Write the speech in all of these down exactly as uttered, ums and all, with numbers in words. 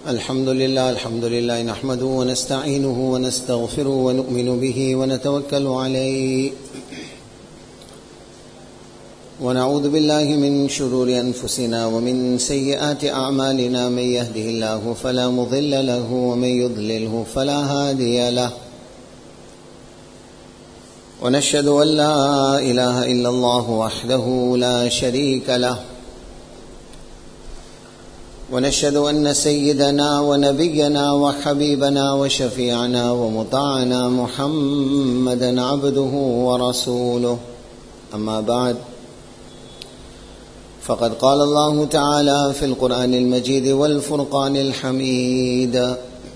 الحمد لله الحمد لله نحمده ونستعينه ونستغفره ونؤمن به ونتوكل عليه ونعوذ بالله من شرور أنفسنا ومن سيئات أعمالنا. من يهده الله فلا مضل له ومن يضلله فلا هادي له، ونشهد أن لا إله إلا الله وحده لا شريك له، ونشهد أن سيدنا ونبينا وحبيبنا وشفيعنا ومطاعنا محمدا عبده ورسوله. أما بعد، فقد قال الله تعالى في القرآن المجيد والفرقان الحميد: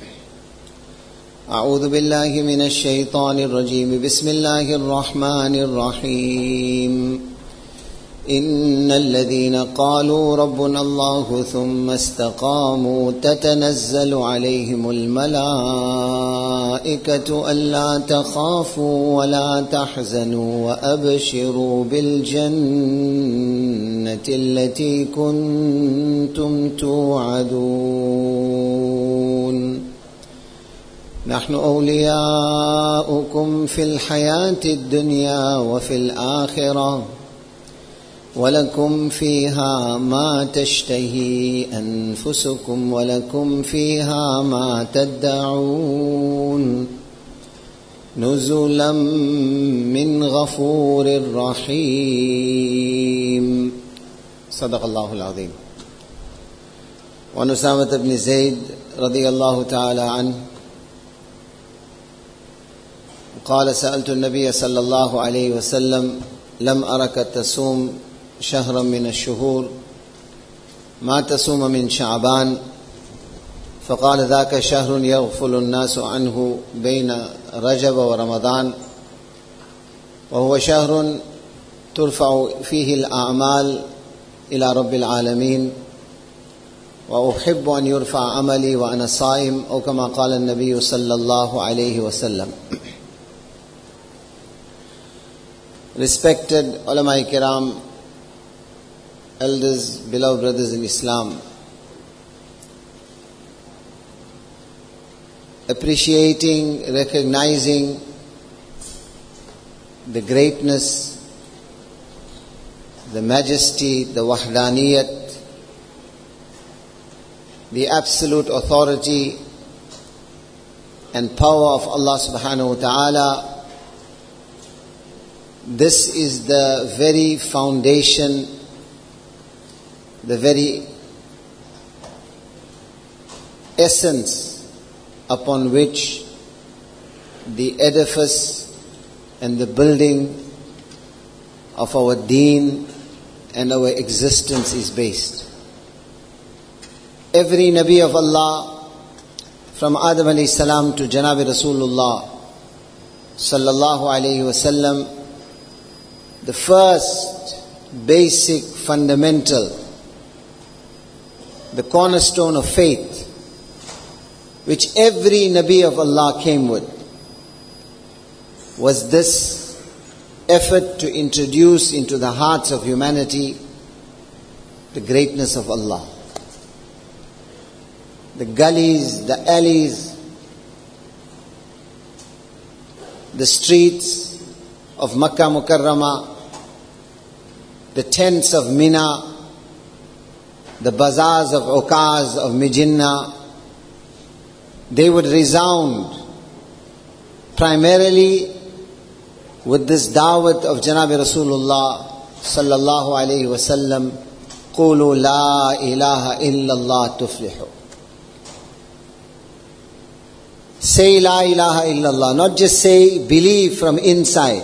أعوذ بالله من الشيطان الرجيم. بسم الله الرحمن الرحيم. إن الذين قالوا ربنا الله ثم استقاموا تتنزل عليهم الملائكة ألا تخافوا ولا تحزنوا وأبشروا بالجنة التي كنتم توعدون. نحن أولياؤكم في الحياة الدنيا وفي الآخرة، ولكم فيها ما تشتهي أنفسكم ولكم فيها ما تدعون، نزلا من غفور رحيم. صدق الله العظيم. وعن أسامة بن زيد رضي الله تعالى عنه قال: سألت النبي صلى الله عليه وسلم: لم أرك تصوم شهرا من الشهور، ما تصوم من شعبان؟ فقال: ذاك شهر يغفل الناس عنه بين رجب ورمضان، وهو شهر ترفع فيه الأعمال إلى رب العالمين، وأحب أن يرفع عملي وأنا صائم، أو كما قال النبي صلى الله عليه وسلم. Respected ulama kiram, elders, beloved brothers in Islam, appreciating, recognizing the greatness, the majesty, the wahdaniyat, the absolute authority and power of Allah subhanahu wa ta'ala. This is the very foundation, the very essence upon which the edifice and the building of our deen and our existence is based. Every Nabi of Allah, from Adam alayhi salam to Janabi Rasulullah sallallahu alayhi wasallam, the first basic fundamental, the cornerstone of faith, which every Nabi of Allah came with, was this effort to introduce into the hearts of humanity the greatness of Allah. The gullies, the alleys, the streets of Makkah Mukarramah, the tents of Mina, the bazaars of Ukaz, of Mijinna, they would resound primarily with this da'wat of Janabi Rasulullah sallallahu alayhi wa sallam: Qulu la ilaha illallah tuflihu. Say la ilaha illallah, not just say, believe from inside.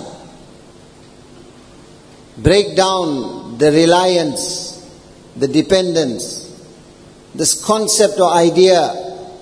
Break down the reliance, the dependence, this concept or idea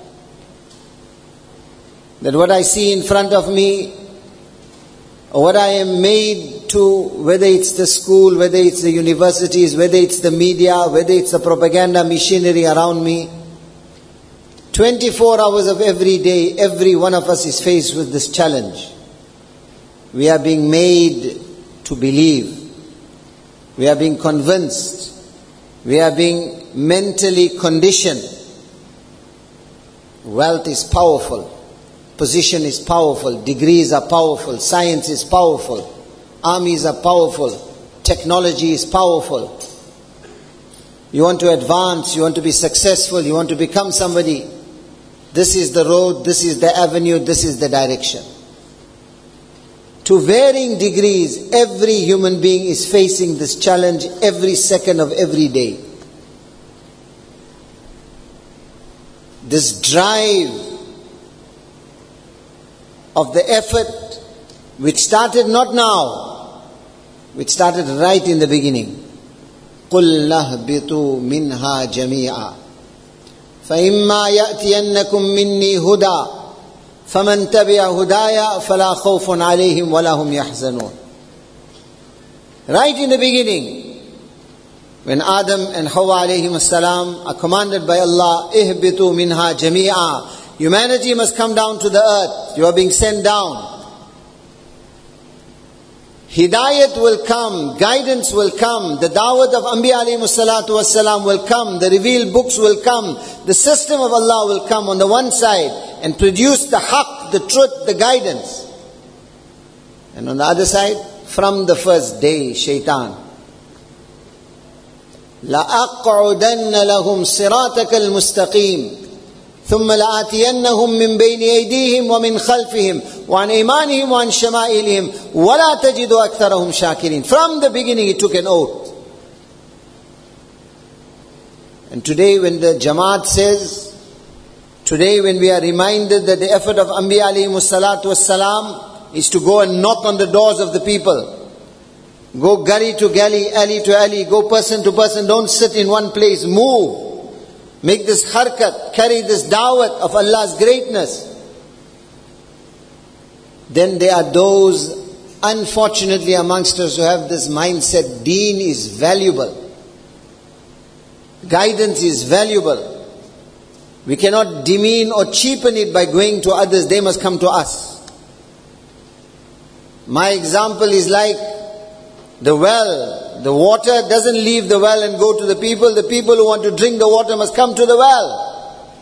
that what I see in front of me, or what I am made to, whether it's the school, whether it's the universities, whether it's the media, whether it's the propaganda machinery around me, twenty-four hours of every day, every one of us is faced with this challenge. We are being made to believe. We are being convinced. We are being mentally conditioned Wealth is powerful. Position is powerful. Degrees are powerful. Science is powerful. Armies are powerful. Technology is powerful. You want to advance, you want to be successful, you want to become somebody. This is the road, this is the avenue, this is the direction. To varying degrees, every human being is facing this challenge every second of every day. This drive of the effort which started not now, which started right in the beginning. قُلْ نَهْبِطُوا مِنْهَا جَمِيعًا فَإِمَّا يَأْتِيَنَّكُمْ مِنِّي هُدًى فَمَنْ تَبِعَ هُدَايَ فَلَا خَوْفٌ عَلَيْهِمْ وَلَا هُمْ يَحْزَنُونَ. Right in the beginning, when Adam and Hawa alayhim salam are commanded by Allah, اهبطوا منها جميعا, humanity must come down to the earth, you are being sent down. Hidayat will come, guidance will come, the dawat of Anbiya alayhimu salatu wassalam will come, the revealed books will come, the system of Allah will come on the one side and produce the haqq, the truth, the guidance. And on the other side, from the first day, shaitan. لَأَقْعُدَنَّ لَهُمْ صِرَاطَكَ الْمُسْتَقِيمِ ثُمَّ لَآتِيَنَّهُمْ مِنْ بَيْنِ أَيْدِيهِمْ وَمِنْ خَلْفِهِمْ وَعَنْ أَيْمَانِهِمْ وَعَنْ شَمَائِلِهِمْ وَلَا تَجِدُ أَكْثَرَهُمْ شَاكِرِينَ. From the beginning he took an oath. And today when the Jamaat says, today when we are reminded that the effort of Anbiya alayhimu salatu wassalam is to go and knock on the doors of the people. Go gully to gully, alley to alley, go person to person, don't sit in one place, move. Make this harkat, carry this dawat of Allah's greatness. Then there are those, unfortunately amongst us, who have this mindset, deen is valuable. Guidance is valuable. We cannot demean or cheapen it by going to others, they must come to us. My example is like the well. The water doesn't leave the well and go to the people. The people who want to drink the water must come to the well.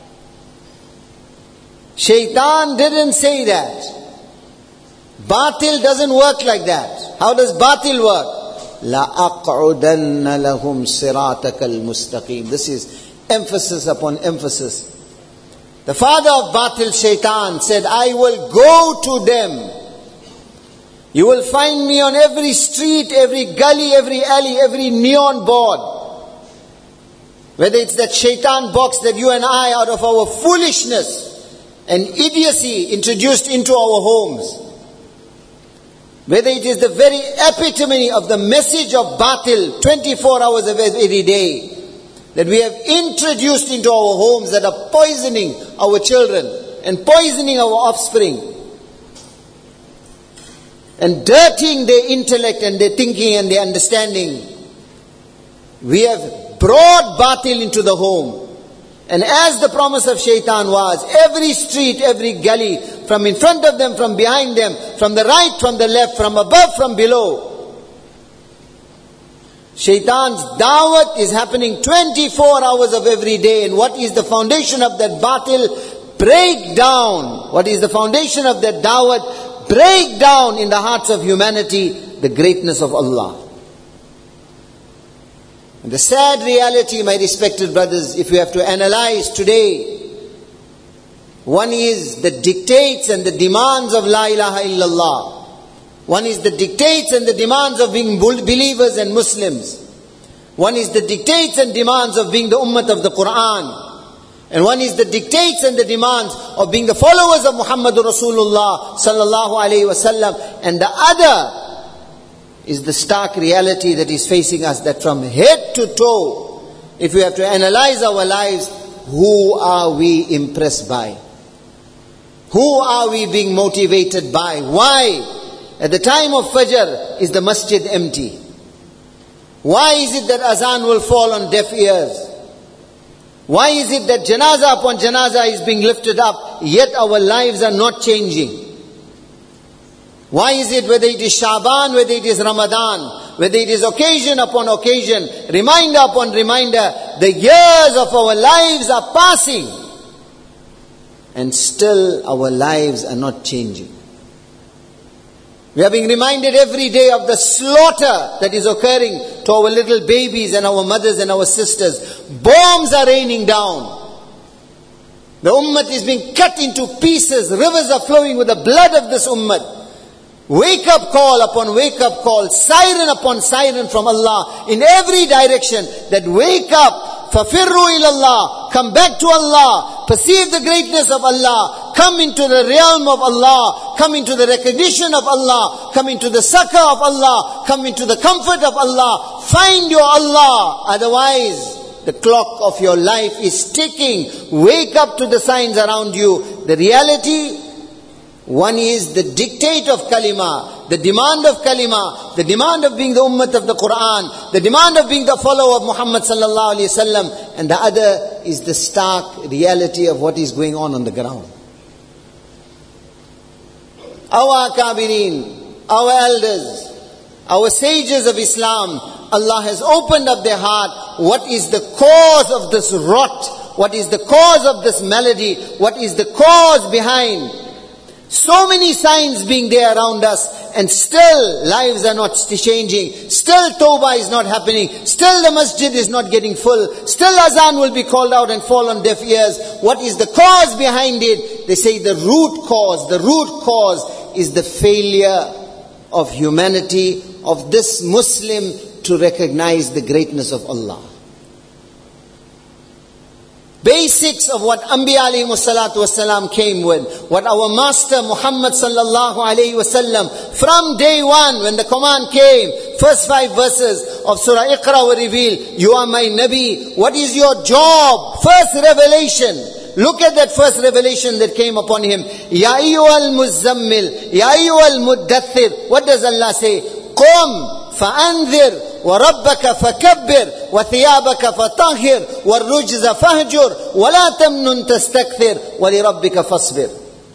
Shaitan didn't say that. Batil doesn't work like that. How does batil work? لَأَقْعُدَنَّ لَهُمْ صِرَاطَكَ الْمُسْتَقِيمِ. This is emphasis upon emphasis. The father of batil, shaitan, said, I will go to them. You will find me on every street, every gully, every alley, every neon board. Whether it's that shaitan box that you and I, out of our foolishness and idiocy, introduced into our homes. Whether it is the very epitome of the message of batil, twenty-four hours of every day, that we have introduced into our homes that are poisoning our children and poisoning our offspring. And dirtying their intellect and their thinking and their understanding. We have brought batil into the home. And as the promise of shaitan was, every street, every gully, from in front of them, from behind them, from the right, from the left, from above, from below. Shaitan's dawat is happening twenty-four hours of every day. And what is the foundation of that batil? Break down. What is the foundation of that dawat? Break down in the hearts of humanity the greatness of Allah. And the sad reality, my respected brothers, if we have to analyze today, one is the dictates and the demands of La ilaha illallah. One is the dictates and the demands of being believers and Muslims. One is the dictates and demands of being the ummah of the Quran. And one is the dictates and the demands of being the followers of Muhammadur Rasulullah sallallahu alayhi wasallam. And the other is the stark reality that is facing us, that from head to toe, if we have to analyze our lives, who are we impressed by? Who are we being motivated by? Why? At the time of Fajr, is the masjid empty? Why is it that azan will fall on deaf ears? Why is it that janazah upon janazah is being lifted up, yet our lives are not changing? Why is it, whether it is Shaban, whether it is Ramadan, whether it is occasion upon occasion, reminder upon reminder, the years of our lives are passing. and still our lives are not changing. We are being reminded every day of the slaughter that is occurring to our little babies and our mothers and our sisters. Bombs are raining down. The ummah is being cut into pieces. Rivers are flowing with the blood of this ummah. Wake up call upon wake up call. Siren upon siren from Allah in every direction. That wake up. فَفِرُّوا إِلَى اللَّهِ. Come back to Allah. Perceive the greatness of Allah. Come into the realm of Allah. Come into the recognition of Allah. Come into the succor of Allah. Come into the comfort of Allah. Find your Allah. Otherwise, the clock of your life is ticking. Wake up to the signs around you. The reality, one is the dictate of kalima, the demand of kalima, the demand of being the ummah of the Quran, the demand of being the follower of Muhammad sallallahu alaihi wasallam, and the other is the stark reality of what is going on on the ground. Our akabirin, our elders, our sages of Islam, Allah has opened up their heart. What is the cause of this rot? What is the cause of this malady? What is the cause behind? So many signs being there around us, and still lives are not changing. Still tawbah is not happening. Still the masjid is not getting full. Still azan will be called out and fall on deaf ears. What is the cause behind it? They say the root cause, the root cause is the failure of humanity, of this Muslim to recognize the greatness of Allah. Basics of what Anbiya alayhi salatu wasalam came with, what our master Muhammad sallallahu alayhi wasallam, from day one when the command came, first five verses of Surah Iqra were revealed. You are my Nabi. What is your job? First revelation. Look at that first revelation that came upon him. Ya ayyuhal muzammil, Ya ayyuhal muddathir. What does Allah say? Qum فأنذر وربك فكبر وثيابك فطهر والرجز فاهجر ولا تمنن تستكثر ولربك فاصبر.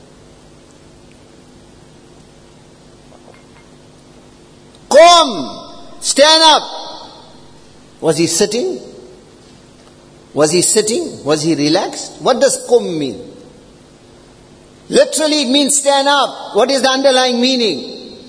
Qum, stand up. Was he sitting? Was he sitting? Was he relaxed? What does qum mean? Literally it means stand up. What is the underlying meaning?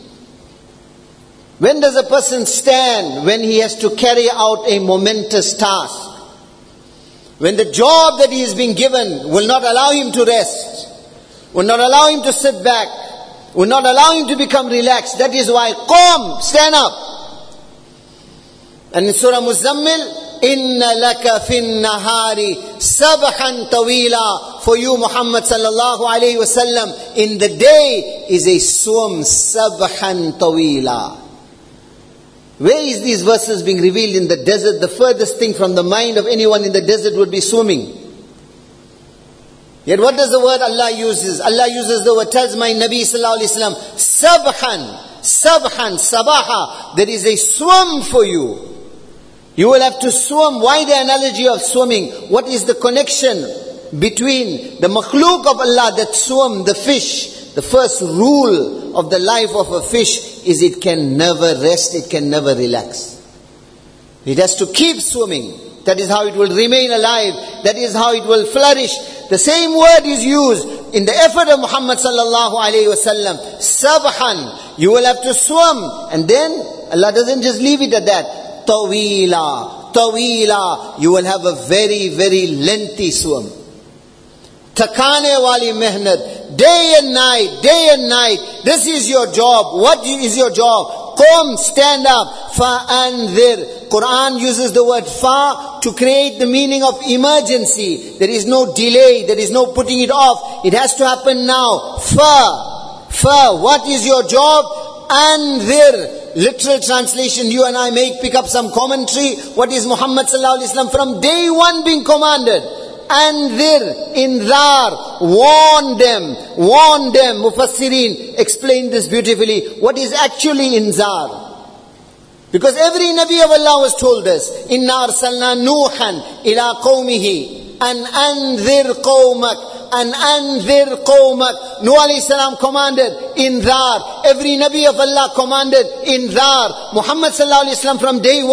When does a person stand? When he has to carry out a momentous task. When the job that he is being given will not allow him to rest, will not allow him to sit back, will not allow him to become relaxed. That is why, Qum, stand up. And in Surah Muzammil, Inna laka fin nahari sabhan tawila. For you, Muhammad sallallahu alayhi wasallam, in the day is a swim, sabhan tawila. Where is these verses being revealed? In the desert? The furthest thing from the mind of anyone in the desert would be swimming. Yet what does the word Allah uses? Allah uses the word, tells my Nabi sallallahu alayhi wasallam, sabhan, sabhan, sabaha. There is a swim for you. You will have to swim. Why the analogy of swimming? What is the connection between the makhluk of Allah that swim, the fish? The first rule of the life of a fish is it can never rest, it can never relax. It has to keep swimming. That is how it will remain alive. That is how it will flourish. The same word is used in the effort of Muhammad sallallahu alayhi wasallam. Sabhan, you will have to swim. And then Allah doesn't just leave it at that. Tawila, tawila, you will have a very, very lengthy swim. Takane wali mehnat. Day and night, day and night. This is your job. What is your job? Qum, stand up. Fa'anzir. Quran uses the word fa to create the meaning of emergency. There is no delay. There is no putting it off. It has to happen now. Fa. Fa. What is your job? Anzir. Literal translation, you and I make, pick up some commentary. What is Muhammad sallallahu alaihi wasallam from day one being commanded? Anzir, inzar, warn them, warn them. Mufassirin explain this beautifully. What is actually inzar? Because every Nabi of Allah was told this. Inna arsalna Nuhan ila qawmihi an anzir qawmak. An anzir qawmak. Nuh alayhi salam commanded inzar. Every Nabi of Allah commanded inzar. Muhammad sallallahu alayhi wasallam from day one.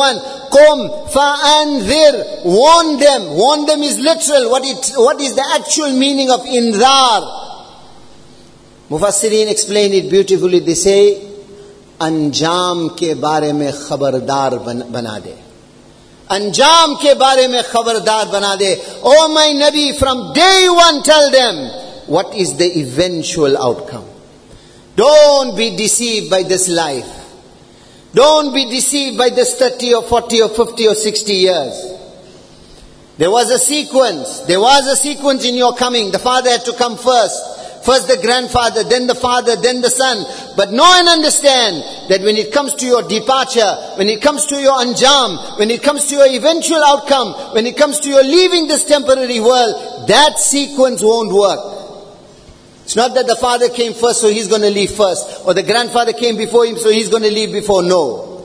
Qum fa'anzir. Warn them. Warn them is literal. What, it, what is the actual meaning of inzar? Mufassirin explain it beautifully. They say, Anjam ke bare mein khabardar bana de. Anjam ke bare mein khabardar bana de. Oh my Nabi, from day one tell them, what is the eventual outcome? Don't be deceived by this life. Don't be deceived by this thirty or forty or fifty or sixty years. There was a sequence. There was a sequence in your coming. The father had to come first. First the grandfather, then the father, then the son. But know and understand that when it comes to your departure, when it comes to your anjam, when it comes to your eventual outcome, when it comes to your leaving this temporary world, that sequence won't work. It's not that the father came first, so he's going to leave first. Or the grandfather came before him, so he's going to leave before. No.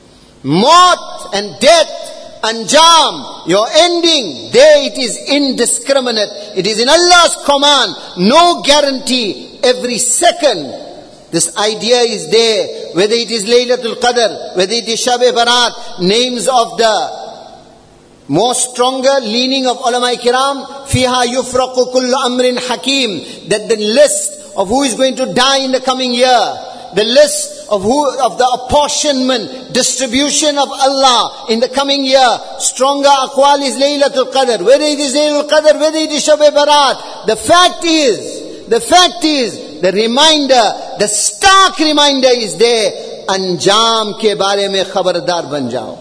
Maut and death, anjam, your ending, there it is indiscriminate. It is in Allah's command. No guarantee. Every second, this idea is there. Whether it is Laylatul Qadr, whether it is Shab-e Barat, names of the more stronger leaning of ulama kiram, fiha yufraqu kullu amrin hakim, that the list of who is going to die in the coming year, the list of who of the apportionment, distribution of Allah in the coming year, stronger aqwal is Laylatul Qadr, whether it is Laylatul Qadr, whether it is Shab-e Barat. The fact is, the fact is, the reminder, the stark reminder is there, anjam ke bare mein khabardar ban jao.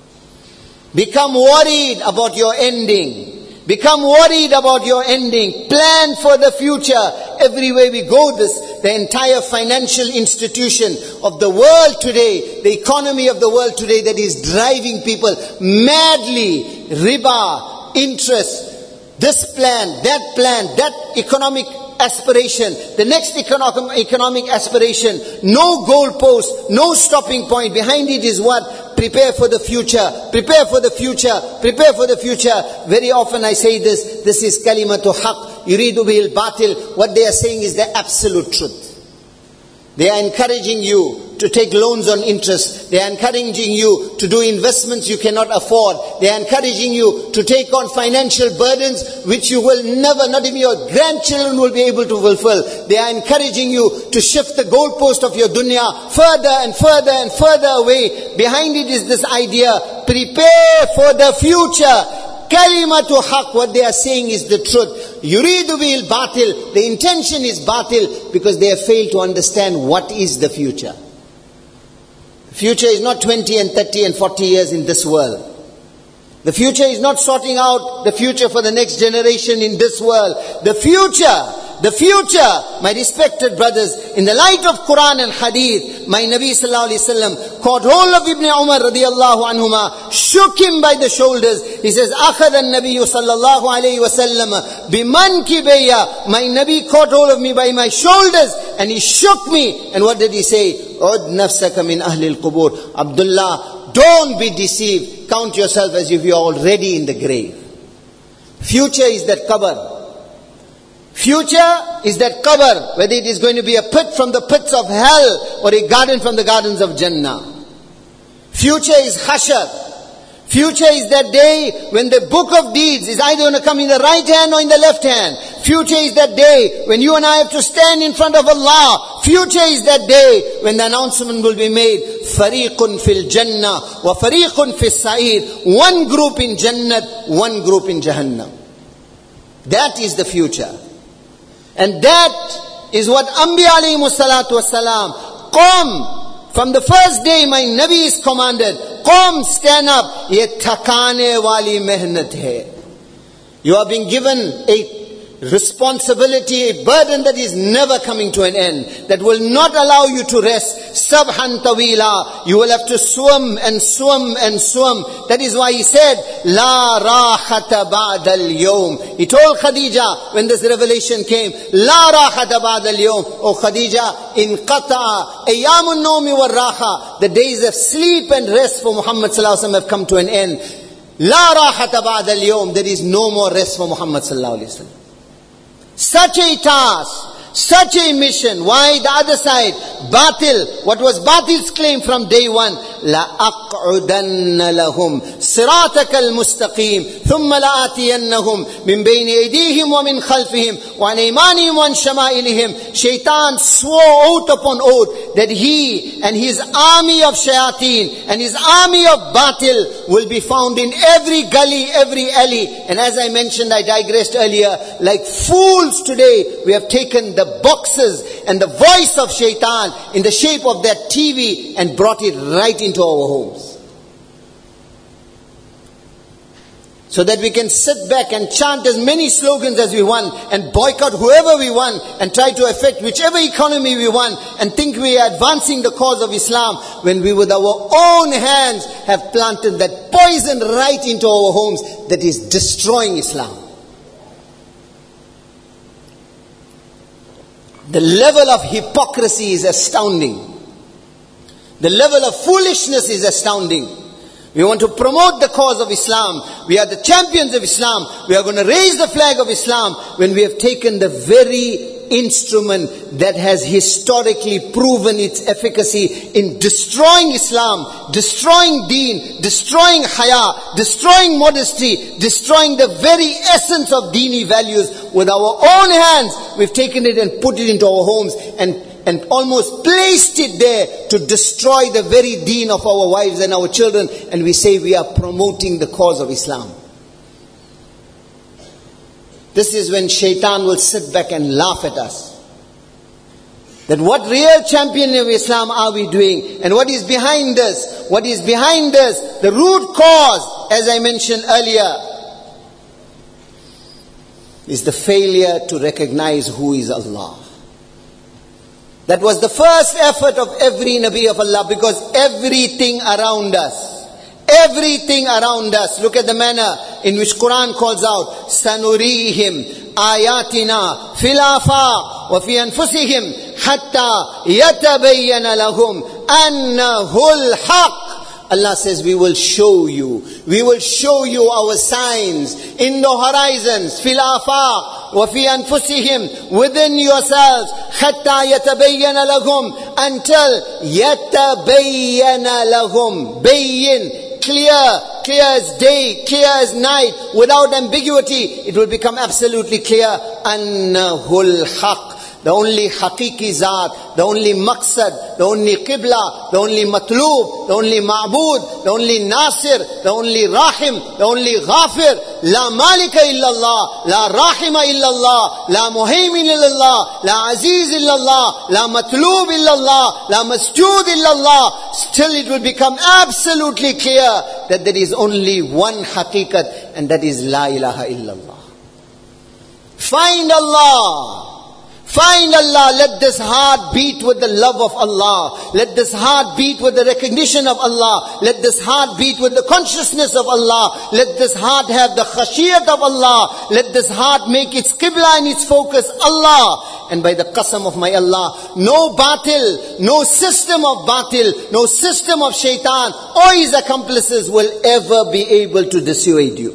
Become worried about your ending. Become worried about your ending. Plan for the future. Everywhere we go, this, the entire financial institution of the world today, the economy of the world today that is driving people madly, riba, interest, this plan, that plan, that economic aspiration, the next economic, economic aspiration, no goalpost, no stopping point. Behind it is what? Prepare for the future, prepare for the future, prepare for the future. Very often I say this, this is kalimatu haq, yuridu bil batil. What they are saying is the absolute truth. They are encouraging you to take loans on interest. They are encouraging you to do investments you cannot afford. They are encouraging you to take on financial burdens which you will never, not even your grandchildren will be able to fulfill. They are encouraging you to shift the goalpost of your dunya further and further and further away. Behind it is this idea, prepare for the future. Kalimatu haq, what they are saying is the truth. Yuridu bil batil, the intention is batil because they have failed to understand what is the future. The future is not twenty and thirty and forty years in this world. The future is not sorting out the future for the next generation in this world. The future, the future, my respected brothers, in the light of Quran and Hadith, my Nabi sallallahu alaihi wasallam caught hold of Ibn Umar radiyallahu anhuma, shook him by the shoulders. He says, "Akhadha an-Nabiy sallallahu alaihi wasallam bimankibayya." My Nabi caught hold of me by my shoulders and he shook me. And what did he say? "Ud nafsaka min ahli al-qubur." Abdullah, don't be deceived. Count yourself as if you are already in the grave. Future is that qabr. Future is that qabr, whether it is going to be a pit from the pits of hell or a garden from the gardens of Jannah. Future is hashar. Future is that day when the book of deeds is either going to come in the right hand or in the left hand. Future is that day when you and I have to stand in front of Allah. Future is that day when the announcement will be made, Fariqun fil Jannah wa Fariqun fil Sa'ir. One group in Jannat, one group in Jahannam. That is the future. And that is what Anbiya alayhimu salatu wassalam, Qum, from the first day my Nabi is commanded, Qum, stand up, ye thakane wali mehnat hai. You are being given a responsibility, a burden that is never coming to an end, that will not allow you to rest. Sabhan tawila, you will have to swim and swim and swim. That is why he said, La rahata ba'da al-yawm. He told Khadija when this revelation came, La rahata ba'da al-yawm. Oh Khadija, inqata'a ayyamun nawmi wa raha. The days of sleep and rest for Muhammad sallallahu alaihi wasallam have come to an end. La rahata ba'da al-yawm. There is no more rest for Muhammad sallallahu alaihi wasallam. Such a task, such a mission. Why the other side? Batil. What was Batil's claim from day one? لَأَقْعُدَنَّ لَهُمْ صِرَاطَكَ الْمُسْتَقِيمِ ثُمَّ لَآتِيَنَّهُمْ مِنْ بَيْنِ أَيْدِيهِمْ وَمِنْ خَلْفِهِمْ وَعَنْ أَيْمَانِهِمْ وَعَنْ شَمَائِلِهِمْ. Shaitan swore oath upon oath that he and his army of shayateen and his army of batil will be found in every gully, every alley. And as I mentioned, I digressed earlier, like fools today, we have taken the boxes and the voice of shaitan in the shape of that T V and brought it right into our homes. So that we can sit back and chant as many slogans as we want and boycott whoever we want and try to affect whichever economy we want and think we are advancing the cause of Islam, when we with our own hands have planted that poison right into our homes that is destroying Islam. The level of hypocrisy is astounding. The level of foolishness is astounding. We want to promote the cause of Islam. We are the champions of Islam. We are going to raise the flag of Islam when we have taken the very instrument that has historically proven its efficacy in destroying Islam, destroying deen, destroying haya, destroying modesty, destroying the very essence of deeni values. With our own hands, we've taken it and put it into our homes and and almost placed it there to destroy the very deen of our wives and our children, and we say we are promoting the cause of Islam. This is when shaitan will sit back and laugh at us. That what real champion of Islam are we doing? And what is behind us? What is behind us? The root cause, as I mentioned earlier, is the failure to recognize who is Allah. That was the first effort of every Nabi of Allah, because everything around us, everything around us, look at the manner in which Quran calls out, سَنُرِيهِمْ آيَاتِنَا فِي الْآفَاقِ وَفِي أَنفُسِهِمْ حَتَّى يَتَبَيَّنَ لَهُمْ أَنَّهُ الْحَقِّ. Allah says, we will show you. We will show you our signs in the horizons. فِي الْآفَاقِ وَفِي أَنفُسِهِمْ, within yourselves. حَتَّى يَتَبَيَّنَ لَهُمْ, until يَتَبَيَّنَ لَهُمْ. Bayyin, clear, clear as day, clear as night, without ambiguity. It will become absolutely clear. أَنَّهُ الْحَقِّ. The only haqiqi zat, the only maqsad, the only qibla, the only matlub, the only ma'bud, the only nasir, the only rahim, the only ghafir. La malika illallah, la rahima illallah, la muhaymin illallah, la aziz illallah, la matlub illallah, la masjud illallah. Still it will become absolutely clear that there is only one haqiqat, and that is la ilaha illallah. Find Allah. Find Allah. Let this heart beat with the love of Allah. Let this heart beat with the recognition of Allah. Let this heart beat with the consciousness of Allah. Let this heart have the khashiyat of Allah. Let this heart make its qibla and its focus Allah. And by the qasam of my Allah, no batil, no system of batil, no system of shaitan or his accomplices will ever be able to dissuade you.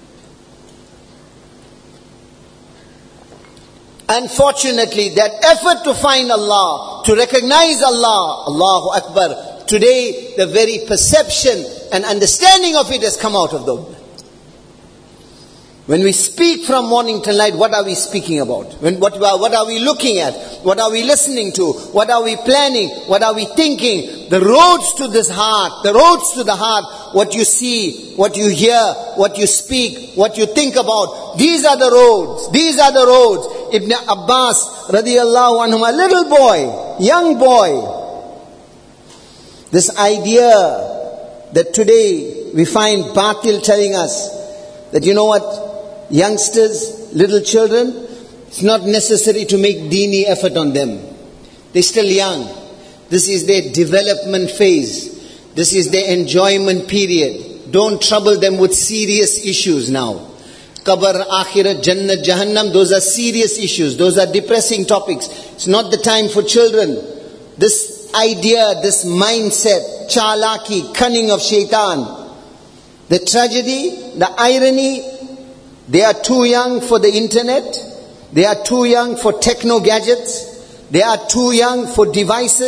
Unfortunately, that effort to find Allah, to recognize Allah, Allahu Akbar, today the very perception and understanding of it has come out of the ummah. When we speak from morning till night, what are we speaking about? When, what, what are we looking at? What are we listening to? What are we planning? What are we thinking? The roads to this heart, the roads to the heart, what you see, what you hear, what you speak, what you think about. These are the roads. These are the roads. Ibn Abbas radiallahu anhum, a little boy, young boy. This idea that today we find batil telling us that, you know what, youngsters, little children, it's not necessary to make deeni effort on them. They're still young. This is their development phase. This is their enjoyment period. Don't trouble them with serious issues now. Qabr, Akhirat, Jannat, Jahannam, those are serious issues. Those are depressing topics. It's not the time for children. This idea, this mindset, chalaki, cunning of shaitan. The tragedy, the irony, they are too young for the internet. They are too young for techno gadgets. They are too young for devices.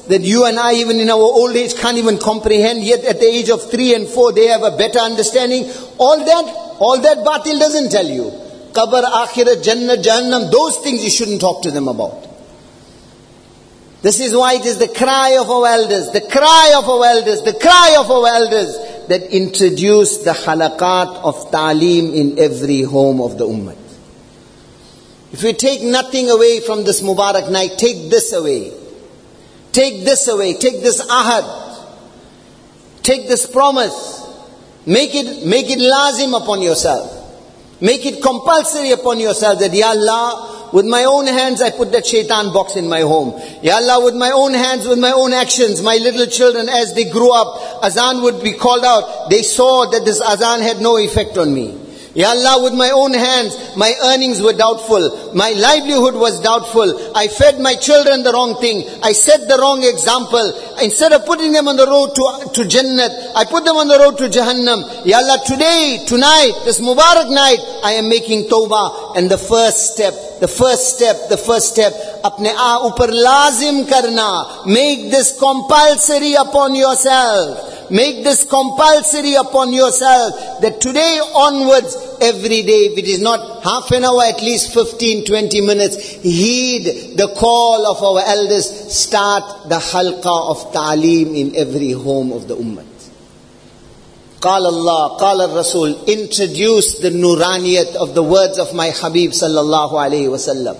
that you and I, even in our old age, can't even comprehend, yet at the age of three and four, they have a better understanding. All that, all that batil doesn't tell you. Qabr, Akhirat, Jannah, Jahannam, those things you shouldn't talk to them about. This is why it is the cry of our elders, the cry of our elders, the cry of our elders, that introduce the halaqat of ta'aleem in every home of the ummah. If we take nothing away from this Mubarak night, take this away. Take this away, take this ahad, take this promise, make it, make it lazim upon yourself. Make it compulsory upon yourself that, Ya Allah, with my own hands I put that shaitan box in my home. Ya Allah, with my own hands, with my own actions, my little children as they grew up, azan would be called out. They saw that this azan had no effect on me. Ya Allah, with my own hands, my earnings were doubtful. My livelihood was doubtful. I fed my children the wrong thing. I set the wrong example. Instead of putting them on the road to, to Jannat, I put them on the road to Jahannam. Ya Allah, today, tonight, this Mubarak night, I am making tawbah. And the first step, the first step, the first step, apne aa upar lazim karna. Make this compulsory upon yourself. Make this compulsory upon yourself, that today onwards, every day, if it is not half an hour, at least fifteen, twenty minutes, heed the call of our elders. Start the halqa of ta'aleem in every home of the ummah. Qala Allah, Qala Rasul, introduce the nuraniyat of the words of my Habib sallallahu alayhi wasallam.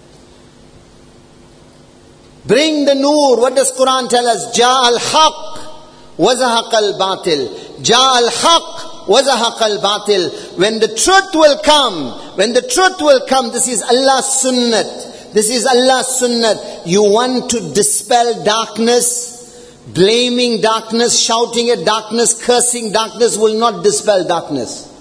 Bring the nur. What does Quran tell us? Ja al-haq. وَزَهَقَ الْبَاطِلِ جَاءَ الْحَقِّ وَزَهَقَ الْبَاطِلِ. When the truth will come, when the truth will come, this is Allah's sunnat. This is Allah's sunnat. You want to dispel darkness, blaming darkness, shouting at darkness, cursing darkness will not dispel darkness.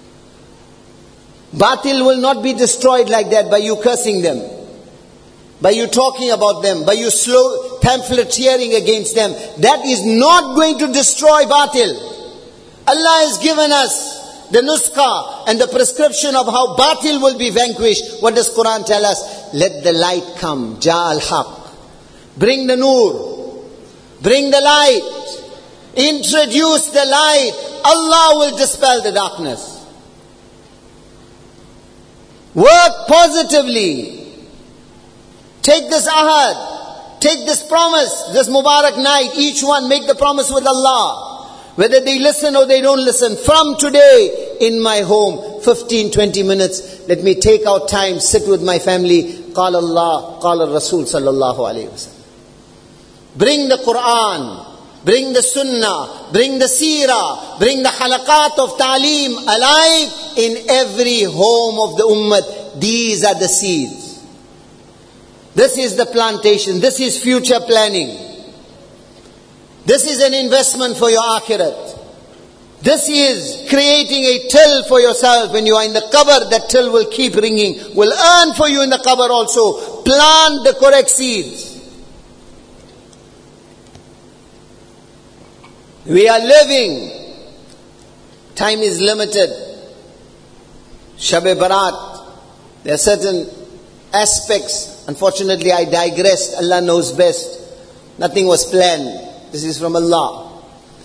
Batil will not be destroyed like that by you cursing them, by you talking about them, by you slow pamphleteering against them. That is not going to destroy batil. Allah has given us the nuskha and the prescription of how batil will be vanquished. What does Quran tell us? Let the light come. Ja al-haq. Bring the nur. Bring the light. Introduce the light. Allah will dispel the darkness. Work positively. Take this ahad. Take this promise, this Mubarak night. Each one make the promise with Allah. Whether they listen or they don't listen. From today, in my home, fifteen, twenty minutes, let me take out time, sit with my family. Qala Allah, Qala Rasul sallallahu alayhi wa sallam. Bring the Quran, bring the Sunnah, bring the Seerah, bring the halaqat of ta'aleem alive in every home of the ummah. These are the seeds. This is the plantation. This is future planning. This is an investment for your akhirat. This is creating a till for yourself. When you are in the qabr, that till will keep ringing, will earn for you in the qabr also. Plant the correct seeds. We are living. Time is limited. Shab-e-Barat. There are certain aspects. Unfortunately, I digressed. Allah knows best. Nothing was planned. This is from Allah.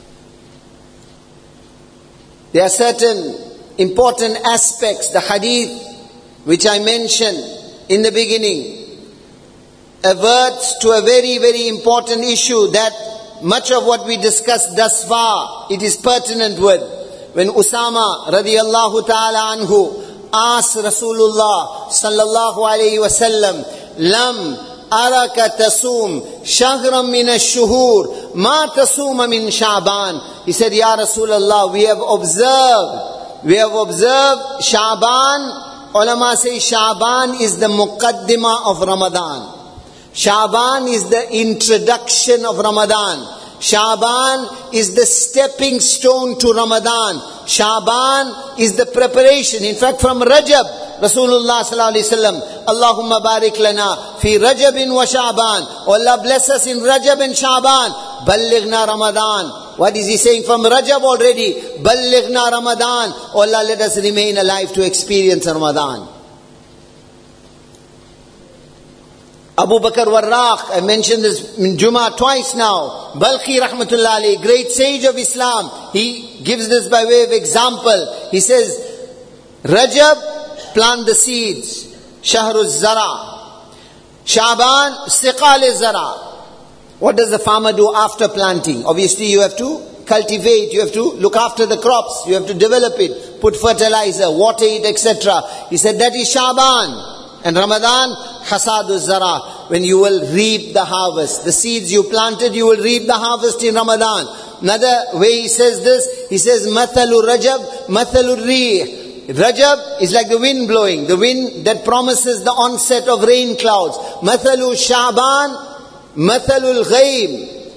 There are certain important aspects, the hadith, which I mentioned in the beginning, averts to a very, very important issue that much of what we discussed thus far, it is pertinent with. When Usama radiyallahu ta'ala anhu asked Rasulullah sallallahu alayhi wa sallam, Lam araka tasum shahram min ash-shuhur ma tasuma min Sha'ban. He said, Ya Rasulullah, we have observed, we have observed Sha'ban. Ulama say Sha'ban is the muqaddimah of Ramadan. Sha'ban is the introduction of Ramadan. Sha'ban is the stepping stone to Ramadan. Sha'ban is the preparation. In fact, from Rajab, Rasulullah sallallahu alaihi wasallam, Allahumma barik lana fi Rajabin wa Sha'ban. Oh Allah, bless us in Rajab and Sha'ban. Ballighna Ramadan. What is he saying? From Rajab already. Ballighna Ramadan. Oh Allah, let us remain alive to experience Ramadan. Abu Bakr Warraq, I mentioned this in Jummah twice now. Balkhi Rahmatullah alayhi, great sage of Islam. He gives this by way of example. He says, Rajab, plant the seeds. Shahruz Zara. Shaban, Siqal Zara. What does the farmer do after planting? Obviously you have to cultivate, you have to look after the crops, you have to develop it, put fertilizer, water it, et cetera. He said that is Shaban. And Ramadan, Hasadu Zara, when you will reap the harvest. The seeds you planted, you will reap the harvest in Ramadan. Another way he says this, he says, Mathalu Rajab, Mathalu Rih. Rajab is like the wind blowing, the wind that promises the onset of rain clouds. Mathalu Shaban, Mathalul Ghaib.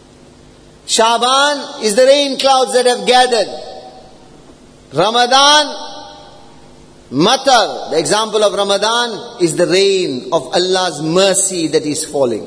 Shaban is the rain clouds that have gathered. Ramadan, Matar, the example of Ramadan is the rain of Allah's mercy that is falling.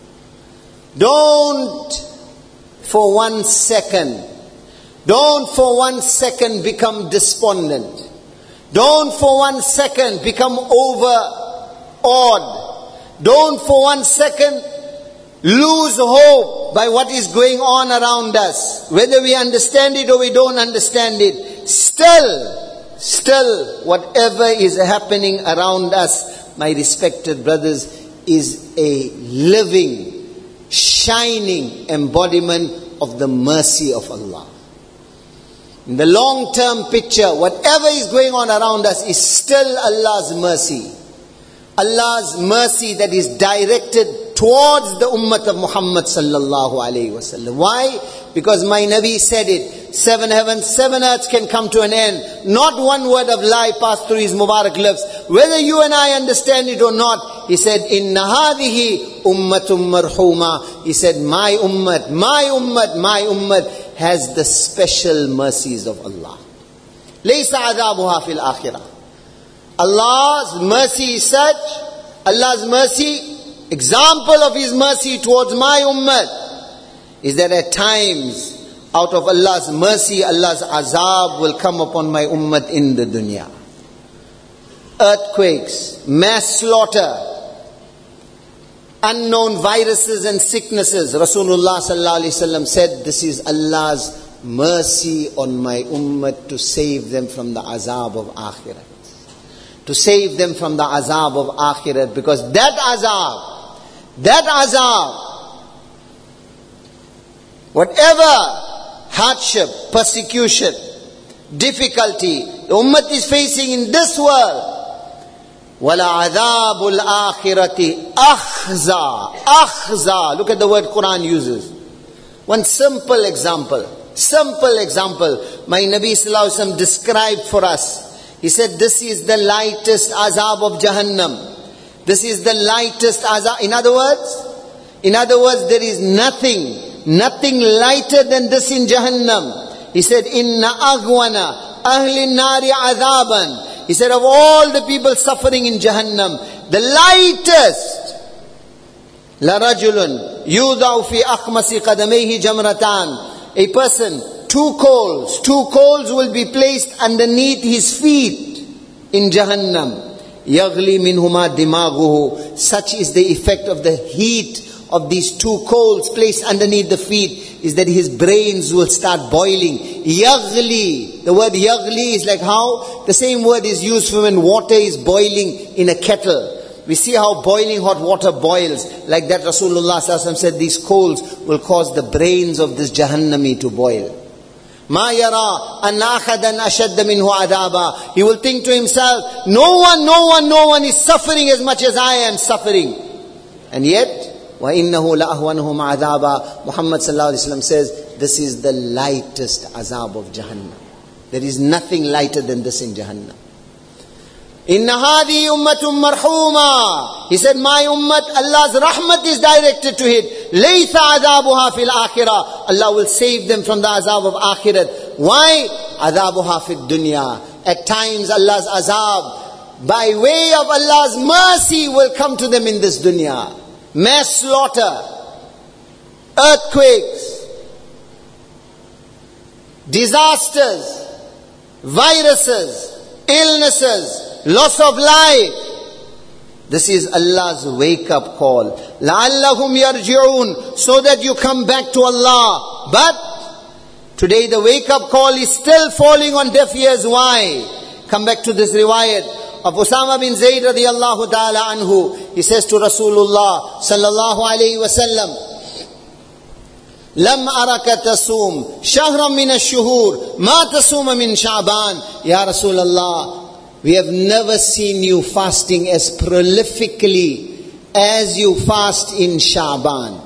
Don't for one second, don't for one second become despondent. Don't for one second become overawed. Don't for one second lose hope by what is going on around us. Whether we understand it or we don't understand it, still, still, whatever is happening around us, my respected brothers, is a living, shining embodiment of the mercy of Allah. In the long-term picture, whatever is going on around us is still Allah's mercy. Allah's mercy that is directed towards the ummah of Muhammad sallallahu alayhi wasallam. Why? Because my Nabi said it. Seven heavens, seven earths can come to an end. Not one word of lie passed through his Mubarak lips. Whether you and I understand it or not, he said, Inna hadihi ummatum marhuma. He said, my ummah, my ummah, my ummah has the special mercies of Allah. Laysa adhabuha fil akhirah. Allah's mercy is such, Allah's mercy, example of His mercy towards my ummah, is that at times, out of Allah's mercy, Allah's azab will come upon my ummah in the dunya. Earthquakes, mass slaughter, unknown viruses and sicknesses. Rasulullah sallallahu alaihi wasallam said, this is Allah's mercy on my ummah to save them from the azab of akhirat. To save them from the azab of akhirat, because that azab, that azab, whatever hardship, persecution, difficulty the ummah is facing in this world, wala adhabul akhirati akhza, akhza. Look at the word Quran uses. One simple example, simple example. My Nabi sallallahu alaihi wasallam described for us. He said, this is the lightest azab of Jahannam. This is the lightest azab. In other words, in other words, there is nothing, nothing lighter than this in Jahannam. He said, Inna aghwana ahli nari azaban. He said, of all the people suffering in Jahannam, the lightest, la rajulun yudau fi akhmasi qadamayhi jamratan. A person, two coals, two coals will be placed underneath his feet in Jahannam. Yaghli minhuma dimaghuhu. Such is the effect of the heat of these two coals placed underneath the feet, is that his brains will start boiling. Yaghli. The word yaghli is like how the same word is used for when water is boiling in a kettle. We see how boiling hot water boils. Like that Rasulullah sallallahu alaihi wasallam said, these coals will cause the brains of this Jahannami to boil. Ma yara anna ahadan ashadda minhu adaba. He will think to himself, no one, no one, no one is suffering as much as I am suffering. And yet, wa innahu la ahwanuhum adaba. Muhammad sallallahu alaihi wasallam says, this is the lightest azab of Jahannam. There is nothing lighter than this in Jahannam. Inna hadi ummatum marhuma. He said, my ummat, Allah's rahmat is directed to it. Laysa adabuha fil akhirah. Allah will save them from the azab of akhirat. Why? Adabuha fil dunya. At times Allah's azab, by way of Allah's mercy, will come to them in this dunya. Mass slaughter, earthquakes, disasters, viruses, illnesses, loss of life. This is Allah's wake-up call. لَعَلَّهُمْ يَرْجِعُونَ, so that you come back to Allah. But today the wake-up call is still falling on deaf ears. Why? Come back to this riwayat of Usama bin Zayd radiyallahu ta'ala anhu. He says to Rasulullah sallallahu alayhi wa sallam, لم أرك تصوم شهرا من الشهور ما تصوم من شعبان. Ya Rasulullah, we have never seen you fasting as prolifically as you fast in Sha'ban.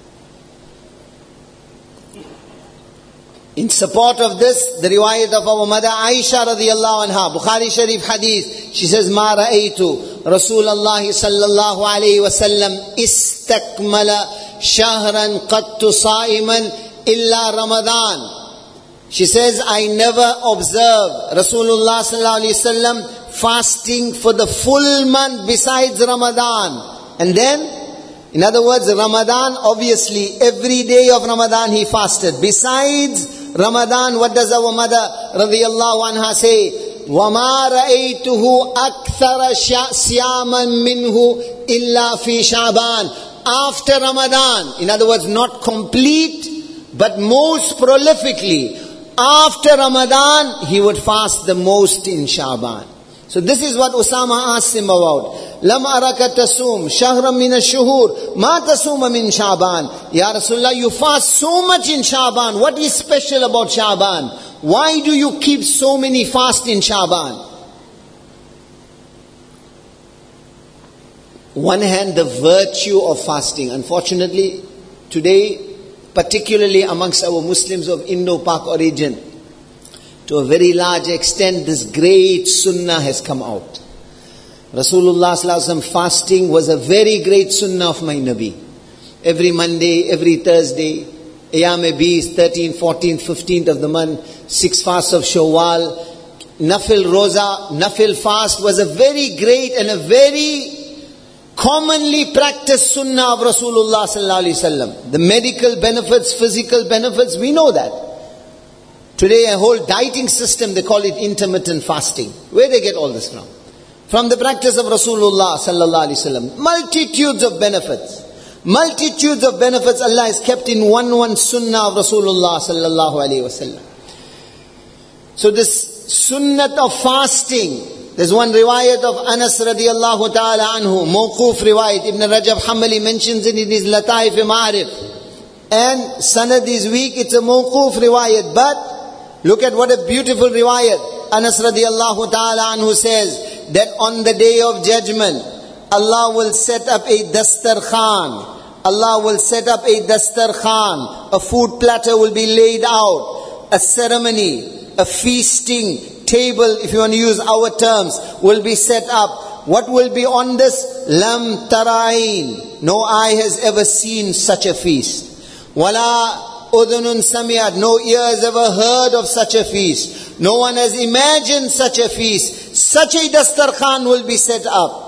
In support of this, the riwayat of our mother Aisha radiyallahu anha, Bukhari Sharif hadith, she says, ما رأيت رسول الله صلى الله عليه وسلم استكمل شهرا قط صائما إلا رمضان. She says, I never observed Rasulullah sallallahu alaihi wasallam fasting for the full month besides Ramadan. And then, in other words, Ramadan, obviously, every day of Ramadan he fasted. Besides Ramadan, what does our mother radiyallahu anha say? وَمَا رَأَيْتُهُ أَكْثَرَ صِيَامًا مِّنْهُ إِلَّا فِي شَعْبَانِ. After Ramadan, in other words, not complete, but most prolifically, after Ramadan, he would fast the most in Sha'ban. So this is what Usama asked him about. لَمْ أَرَكَ تَصُومْ شَهْرًا مِنَ الشُّهُورِ مَا تَصُومَ مِنْ شَعْبَانِ. Ya Rasulullah, you fast so much in Sha'ban. What is special about Sha'ban? Why do you keep so many fasts in Sha'ban? One hand, the virtue of fasting. Unfortunately, today, particularly amongst our Muslims of Indo-Pak origin, to a very large extent, this great sunnah has come out. Rasulullah sallallahu alaihi wasallam fasting was a very great sunnah of my Nabi. Every Monday, every Thursday, Ayam Bees, thirteenth, fourteenth, fifteenth of the month, six fasts of Shawwal, Nafil Roza, Nafil fast was a very great and a very commonly practiced sunnah of Rasulullah sallallahu alaihi wasallam. The medical benefits, physical benefits, we know that. Today a whole dieting system, they call it intermittent fasting. Where they get all this from? From the practice of Rasulullah sallallahu alaihi wasallam. Multitudes of benefits. Multitudes of benefits Allah has kept in one one sunnah of Rasulullah sallallahu alaihi wasallam. So this sunnat of fasting, there's one riwayat of Anas radiyallahu ta'ala anhu, mawquf riwayat, Ibn Rajab Hanbali mentions it in his Lataif Ma'arif. And sanad is weak, it's a mawquf riwayat. But look at what a beautiful riwayat. Anas radiyallahu ta'ala anhu says that on the day of judgment, Allah will set up a dastar khan. Allah will set up a dastar khan. A food platter will be laid out. A ceremony, a feasting table, if you want to use our terms, will be set up. What will be on this? Lam tarain. No eye has ever seen such a feast. Wala udhunun samiyat. No ear has ever heard of such a feast. No one has imagined such a feast. Such a dastar khan will be set up.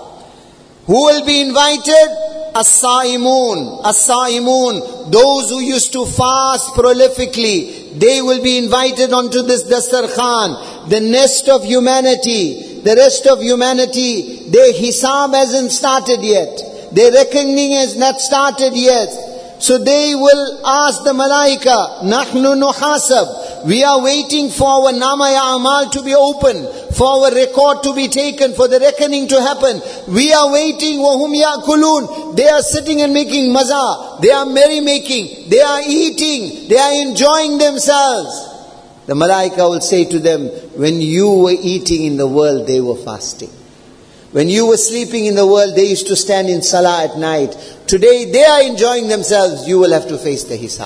Who will be invited? As-Sa'imun. As-Sa'imun. Those who used to fast prolifically, they will be invited onto this dastar khan. The nest of humanity, the rest of humanity, their hisab hasn't started yet. Their reckoning has not started yet. So they will ask the malaika, Nahnu nuhasab. We are waiting for our namaya amal to be open, for our record to be taken, for the reckoning to happen. We are waiting, wahum ya'kulun. They are sitting and making maza. They are merrymaking. They are eating. They are enjoying themselves. The malaika will say to them, when you were eating in the world, they were fasting. When you were sleeping in the world, they used to stand in salah at night. Today, they are enjoying themselves. You will have to face the hisab.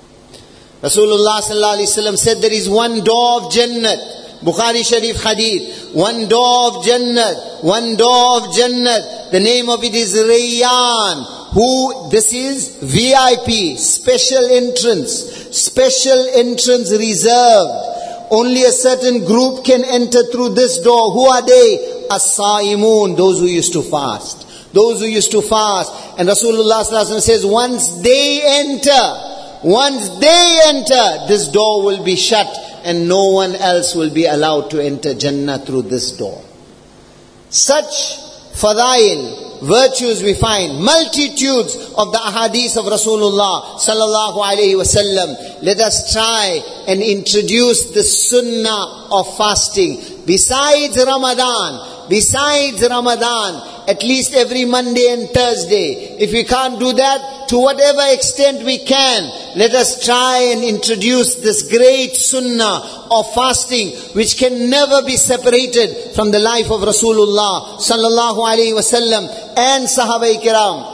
Rasulullah sallallahu alaihi wasallam said there is one door of Jannat. Bukhari Sharif Hadith. One door of Jannat. One door of Jannat. The name of it is Rayyan. Who, this is V I P, special entrance. Special entrance reserved. Only a certain group can enter through this door. Who are they? As-Sa'imun, those who used to fast. Those who used to fast. And Rasulullah sallallahu alaihi wasallam says, once they enter, once they enter, this door will be shut and no one else will be allowed to enter Jannah through this door. Such fadail, virtues we find, multitudes of the ahadith of Rasulullah sallallahu alaihi wasallam. Let us try and introduce the sunnah of fasting. Besides Ramadan, besides Ramadan, at least every Monday and Thursday. If we can't do that, to whatever extent we can, let us try and introduce this great sunnah of fasting, which can never be separated from the life of Rasulullah sallallahu alaihi wasallam and Sahaba Kiram.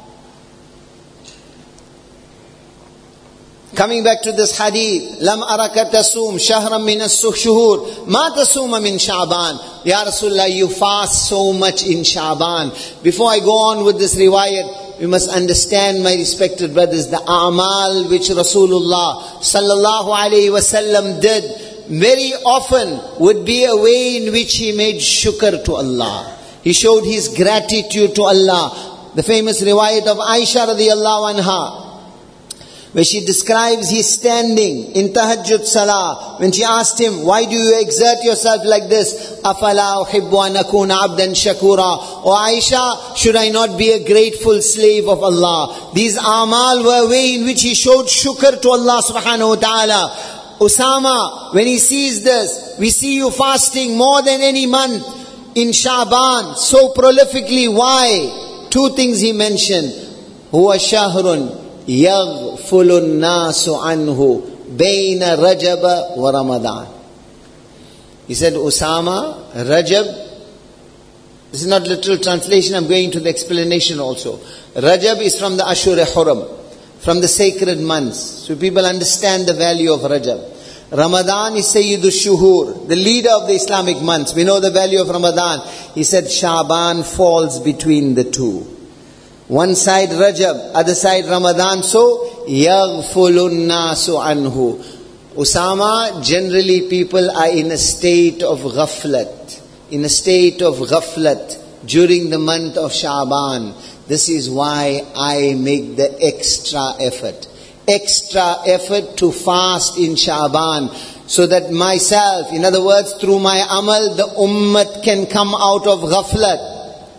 Coming back to this hadith, Lam araka tasum shahram min as-shuhur, ma tasuma min Sha'ban. Ya Rasulullah, you fast so much in Sha'ban. Before I go on with this riwayat, we must understand, my respected brothers, the a'mal which Rasulullah sallallahu alaihi wasallam did very often would be a way in which he made shukr to Allah. He showed his gratitude to Allah. The famous riwayat of Aisha radiyallahu anha, where she describes his standing in tahajjud salah, when she asked him, why do you exert yourself like this? Afala uhibbu an akuna abdan shakura. O Aisha, should I not be a grateful slave of Allah? These amal were a way in which he showed shukr to Allah subhanahu wa ta'ala. Usama, when he sees this, we see you fasting more than any month in Sha'ban, so prolifically. Why? Two things he mentioned. Huwa shahrun يَغْفُلُ النَّاسُ عَنْهُ بَيْنَ رَجَبَ وَرَمَضَانَ. He said, Usama, Rajab, this is not literal translation, I'm going to the explanation also. Rajab is from the Ashur Huram, from the sacred months. So people understand the value of Rajab. Ramadan is Sayyidu Shuhur, the leader of the Islamic months. We know the value of Ramadan. He said, Sha'ban falls between the two. One side Rajab, other side Ramadan. So, يَغْفُلُ النَّاسُ عَنْهُ. Usama, generally people are in a state of ghaflat. In a state of ghaflat during the month of Sha'ban. This is why I make the extra effort. Extra effort to fast in Sha'ban. So that myself, in other words, through my amal, the ummah can come out of ghaflat.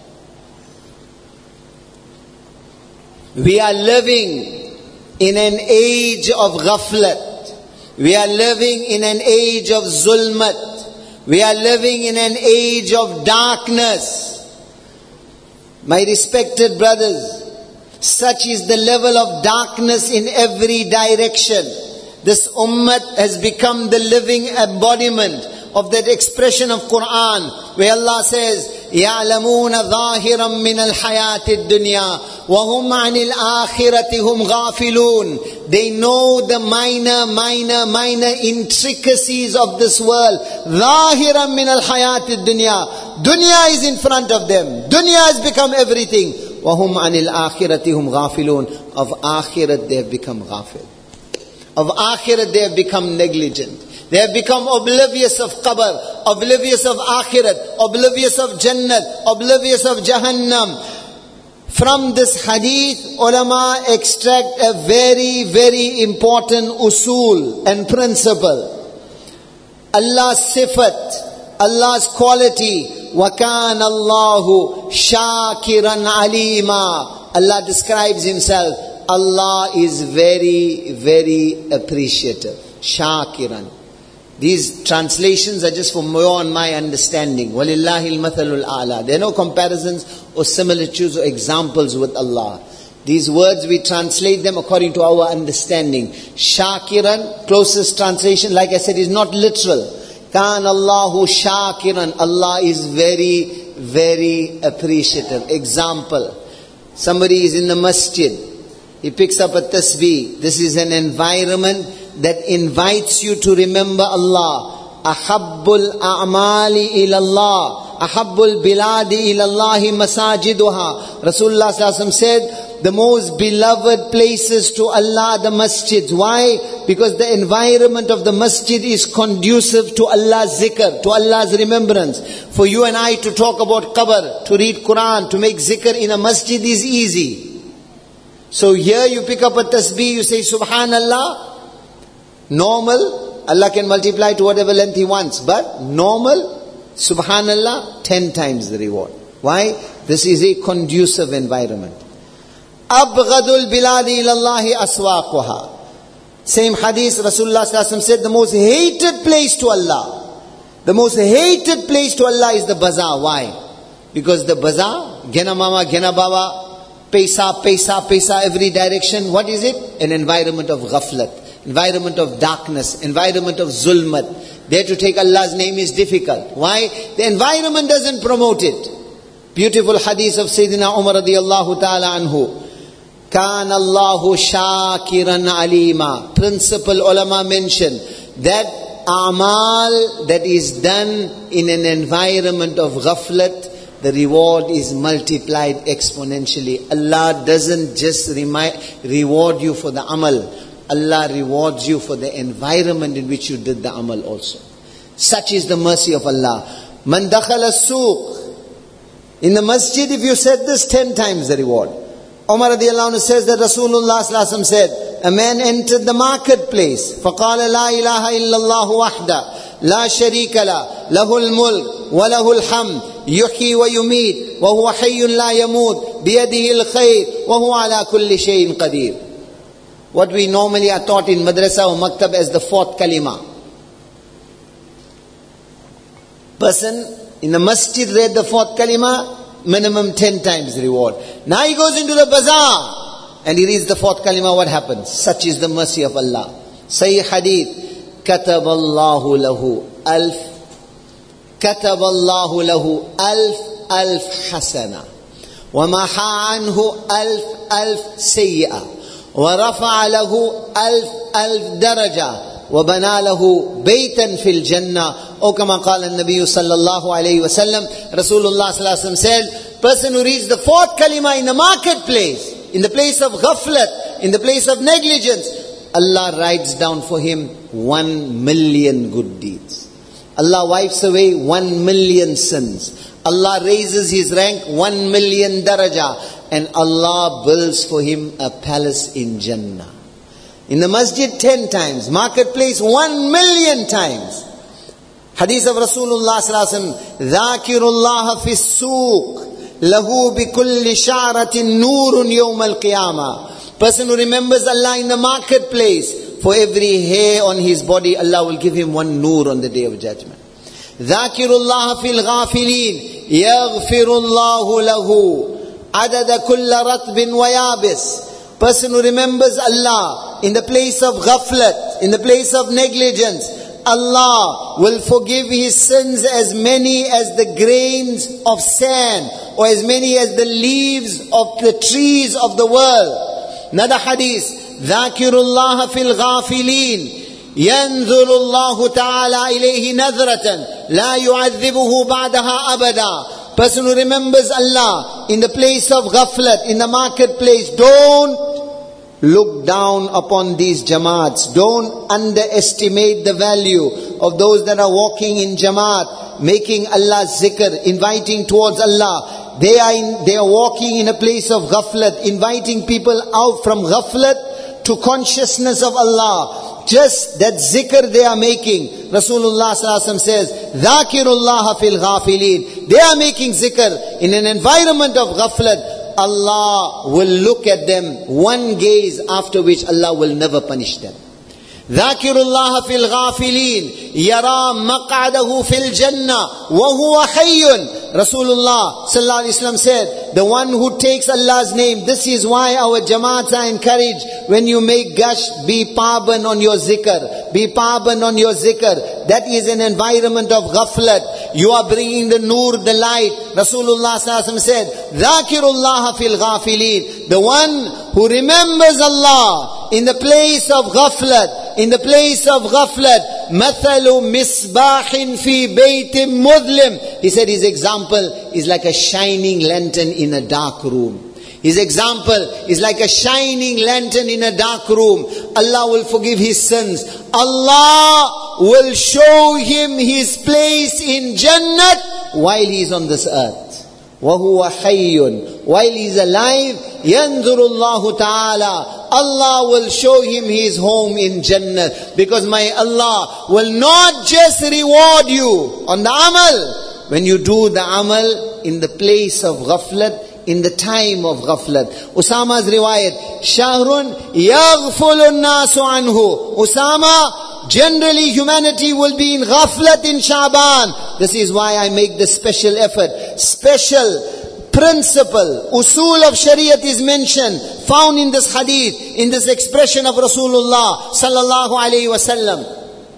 We are living in an age of ghaflat. We are living in an age of zulmat. We are living in an age of darkness. My respected brothers, such is the level of darkness in every direction. This ummah has become the living embodiment of that expression of Quran, where Allah says, يَعْلَمُونَ ظَاهِرًا مِنَ الْحَيَاةِ الدُّنْيَا وَهُمْ عَنِ الْآخِرَةِ هُمْ غَافِلُونَ. They know the minor, minor, minor intricacies of this world. ظَاهِرًا مِنَ الْحَيَاةِ الدُّنْيا. Dunya is in front of them. Dunya has become everything. وَهُمْ عَنِ الْآخِرَةِ هُمْ غَافِلُونَ. Of akhirat they have become ghafil. Of akhirat they have become negligent. They have become oblivious of qabr, oblivious of akhirat, oblivious of jannat, oblivious of jahannam. From this hadith, ulama extract a very, very important usul and principle. Allah's sifat, Allah's quality, وَكَانَ اللَّهُ شَاكِرًا عَلِيمًا. Allah describes Himself. Allah is very, very appreciative. Shakiran. These translations are just for more on my understanding. وَلِلَّهِ الْمَثَلُ الْأَعْلَى. There are no comparisons or similitudes or examples with Allah. These words, we translate them according to our understanding. Shakiran, closest translation, like I said, is not literal. كَانَ اللَّهُ شَاكِرًا. Allah is very, very appreciative. Example. Somebody is in the masjid. He picks up a tasbih. This is an environment that invites you to remember Allah. Ahabbul a'mali ilallah. Ahabbul biladi ilallahi masajiduha. Rasulullah sallallahu alaihi wasallam said, the most beloved places to Allah, the masjids. Why? Because the environment of the masjid is conducive to Allah's zikr, to Allah's remembrance. For you and I to talk about qabr, to read Quran, to make zikr in a masjid is easy. So here you pick up a tasbih, you say Subhanallah. Normal, Allah can multiply to whatever length He wants. But normal, Subhanallah, ten times the reward. Why? This is a conducive environment. Abghadul biladi ilallahi aswaquha. Same hadith, Rasulullah sallallahu alaihi wasallam said, the most hated place to Allah, the most hated place to Allah is the bazaar. Why? Because the bazaar, gena mama, gena baba, paisa, paisa, paisa, every direction. What is it? An environment of ghaflat, environment of darkness, environment of zulmat. There to take Allah's name is difficult. Why? The environment doesn't promote it. Beautiful hadith of Sayyidina Umar radiyallahu ta'ala anhu. Kan Allahu shakiran alima. Principal ulama mention that amal that is done in an environment of ghaflat, the reward is multiplied exponentially. Allah doesn't just remind, reward you for the amal. Allah rewards you for the environment in which you did the amal also. Such is the mercy of Allah. Man dakhala as-suq. In the masjid, if you said this, ten times the reward. Umar radiallahu anhu says that Rasulullah sallallahu alaihi wasallam said, a man entered the marketplace. فَقَالَ لَا إِلَهَ إِلَّا اللَّهُ وَحْدَ لَا شَرِيكَ لَهُ لَهُ الْمُلْكُ وَلَهُ الْحَمْدُ يُحْيِي وَيُمِيتُ وَهُوَ حَيٌّ لَا يَمُوتُ بِيَدِهِ الْخَيْرُ وَهُوَ عَلَى كُلِّ شَيْءٍ قَدِيرٌ. What we normally are taught in madrasa or maktab as the fourth kalima. Person in the masjid read the fourth kalima, minimum ten times reward. Now he goes into the bazaar and he reads the fourth kalima, what happens? Such is the mercy of Allah. Sahih hadith, كَتَبَ اللَّهُ لَهُ أَلْفِ كَتَبَ اللَّهُ لَهُ أَلْفِ أَلْفِ حَسَنَةً وَمَحَى عَنْهُ أَلْفِ أَلْفِ سَيِّئَةً وَرَفَعَ لَهُ أَلْفِ أَلْفِ دَرَجَةً وَبَنَى لَهُ بَيْتًا فِي الْجَنَّةِ. Or kama qala an-Nabiy sallallahu alayhi wa sallam, Rasulullah sallallahu alayhi wa sallam said, person who reads the fourth kalima in the marketplace, in the place of ghaflat, in the place of negligence, Allah writes down for him one million good deeds. Allah wipes away one million sins. Allah raises his rank one million daraja. And Allah builds for him a palace in Jannah. In the masjid ten times, marketplace one million times. Hadith of Rasulullah sallallahu alaihi wasallam, Dhakirullah fi suq, lahu bi kulli sha'ratin nurun yawm al-qiyamah. Person who remembers Allah in the marketplace, for every hair on his body, Allah will give him one nur on the day of judgment. Dhakirullah fil ghafilin, yaghfirullahu lahu. Adada kulla ratbin wa yabis. Person who remembers Allah in the place of ghaflat, in the place of negligence, Allah will forgive his sins as many as the grains of sand, or as many as the leaves of the trees of the world. Another hadith, Dhakirullah fil ghafilin, yanzurullahu ta'ala ilayhi nadratan, la yu'adhibuhu ba'daha abada. Person who remembers Allah in the place of ghaflat, in the marketplace, don't look down upon these jamaats. Don't underestimate the value of those that are walking in jamaat, making Allah's zikr, inviting towards Allah. They are in, they are walking in a place of ghaflat, inviting people out from ghaflat to consciousness of Allah. Just that zikr they are making. Rasulullah sallallahu alaihi wasallam says, Dhakirullah fil ghafilin. They are making zikr in an environment of ghaflat. Allah will look at them one gaze, after which Allah will never punish them. Dhakirullah fil ghafilin, yara maq'adahu fil jannah, wa huwa hayyun. Rasulullah sallallahu alaihi wasallam said, the one who takes Allah's name, this is why our jamaats are encouraged, when you make gush, be paban on your zikr, be paban on your zikr. That is an environment of ghaflat. You are bringing the nur, the light. Rasulullah sallallahu alaihi wasallam said, Dhakirullah fil ghafilin, the one who remembers Allah in the place of ghaflat, in the place of ghaflat, mathalu misbahin fi baytim mudlim. He said his example is like a shining lantern in a dark room. His example is like a shining lantern in a dark room. Allah will forgive his sins. Allah will show him his place in Jannat while he is on this earth. وَهُوَ حَيٌّ. While he is alive, يَنْظُرُ اللَّهُ تَعَالَى. Allah will show him his home in Jannah. Because my Allah will not just reward you on the amal, when you do the amal in the place of ghaflat, in the time of ghaflat. Usama's riwayat, Shahrun yaghfulun nasu anhu. Usama, generally humanity will be in ghaflat in Sha'ban. This is why I make the special effort. Special principle, usul of Shariat is mentioned, found in this hadith, in this expression of Rasulullah sallallahu alayhi wasallam.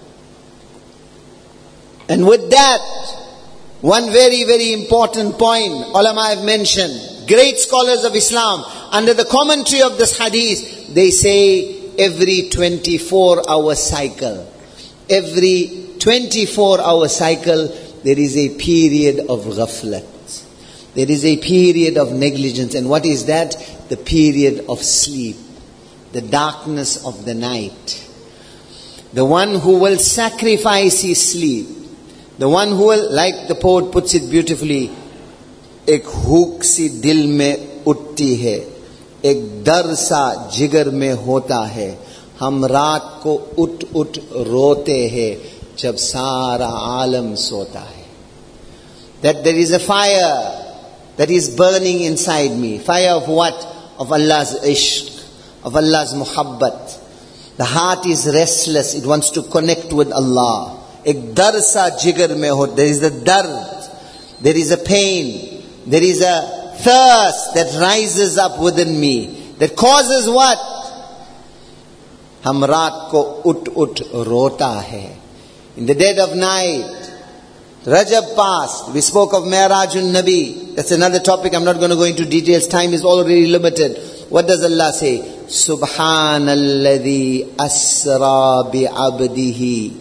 And with that, one very, very important point, ulama have mentioned, great scholars of Islam, under the commentary of this hadith, they say every twenty-four hour cycle, every twenty-four hour cycle, there is a period of ghaflat. There is a period of negligence. And what is that? The period of sleep. The darkness of the night. The one who will sacrifice his sleep. The one who will, like the poet puts it beautifully, ek hook si dil mein utti hai, ek dar sa jigar mein hota hai, hum raat ko ut ut rote hai, jab sara alam sota hai. That there is a fire that is burning inside me. Fire of what? Of Allah's ishq, of Allah's muhabbat. The heart is restless. It wants to connect with Allah. Ek dar sa jigar mein ho. There is a dard. There is a pain. There is a thirst that rises up within me. That causes what? Hum raat ko ut ut rota hai. In the dead of night, Rajab passed. We spoke of Mi'rajun Nabi. That's another topic. I'm not going to go into details. Time is already limited. What does Allah say? Subhanalladhi asra bi'abdihi.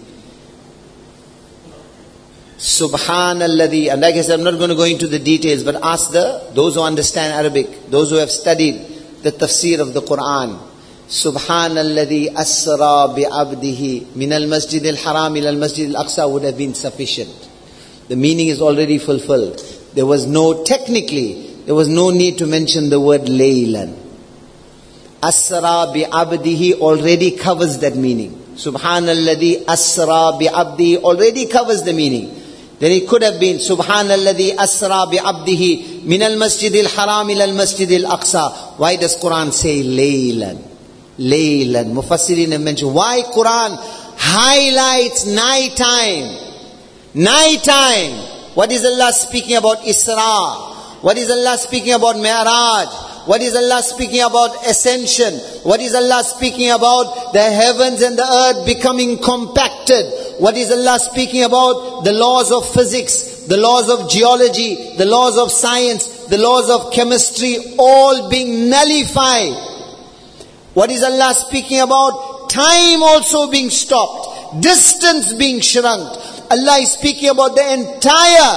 Subhanalladhi. And like I said, I'm not going to go into the details, but ask the, those who understand Arabic, those who have studied the tafsir of the Quran. Subhanalladhi asra bi'abdihi min al-masjid al-haram ila al-masjid al-aqsa would have been sufficient. The meaning is already fulfilled. There was no, technically, there was no need to mention the word laylan. Asra bi'abdihi already covers that meaning. Subhanalladhi asra bi'abdihi already covers the meaning. Then it could have been Subhanalladhi asra bi'abdihi min al-masjid al-haram ila al-masjid al-aqsa. Why does Quran say laylan? Laylan. Mufassirin have mentioned. Why Quran highlights night time? Night time. What is Allah speaking about Isra? What is Allah speaking about Mi'raj? What is Allah speaking about ascension? What is Allah speaking about the heavens and the earth becoming compacted? What is Allah speaking about the laws of physics, the laws of geology, the laws of science, the laws of chemistry all being nullified? What is Allah speaking about? Time also being stopped, distance being shrunk. Allah is speaking about the entire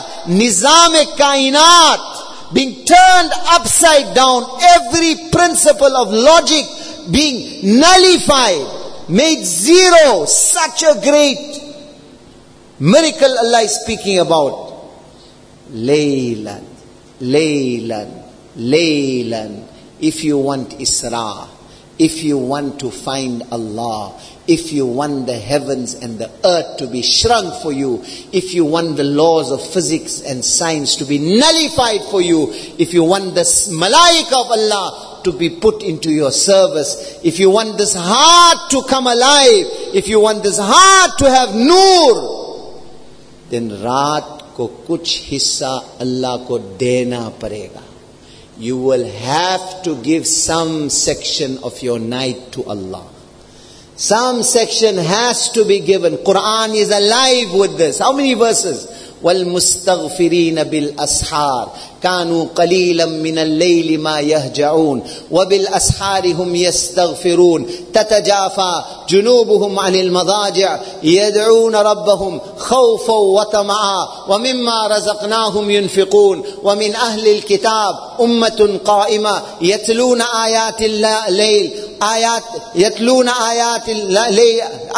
Nizam-e-Kainat being turned upside down. Every principle of logic being nullified, made zero. Such a great miracle Allah is speaking about. Laylan, Laylan, Laylan. If you want Isra, if you want to find Allah, if you want the heavens and the earth to be shrunk for you, if you want the laws of physics and science to be nullified for you, if you want the malaika of Allah to be put into your service, if you want this heart to come alive, if you want this heart to have nur, then raat ko kuch hissa Allah ko dena parega. You will have to give some section of your night to Allah. Some section has to be given. Quran is alive with this. How many verses? وَالْمُسْتَغْفِرِينَ بِالْأَسْحَارِ كَانُوا قَلِيلًا مِنَ اللَّيْلِ مَا يَهْجَعُونَ وَبِالْأَسْحَارِ هُمْ يَسْتَغْفِرُونَ تَتَجَافَى جُنُوبُهُمْ عَنِ الْمَضَاجِعِ يَدْعُونَ رَبَّهُمْ خَوْفًا وَطَمَعًا وَمِمَّا رَزَقْنَاهُمْ يُنْفِقُونَ وَمِنْ أَهْلِ الْكِتَابِ أُمَّةٌ قَائِمَةٌ يَتْلُونَ آيَاتِ اللَّيْلِ آيات يتلون آيات الليل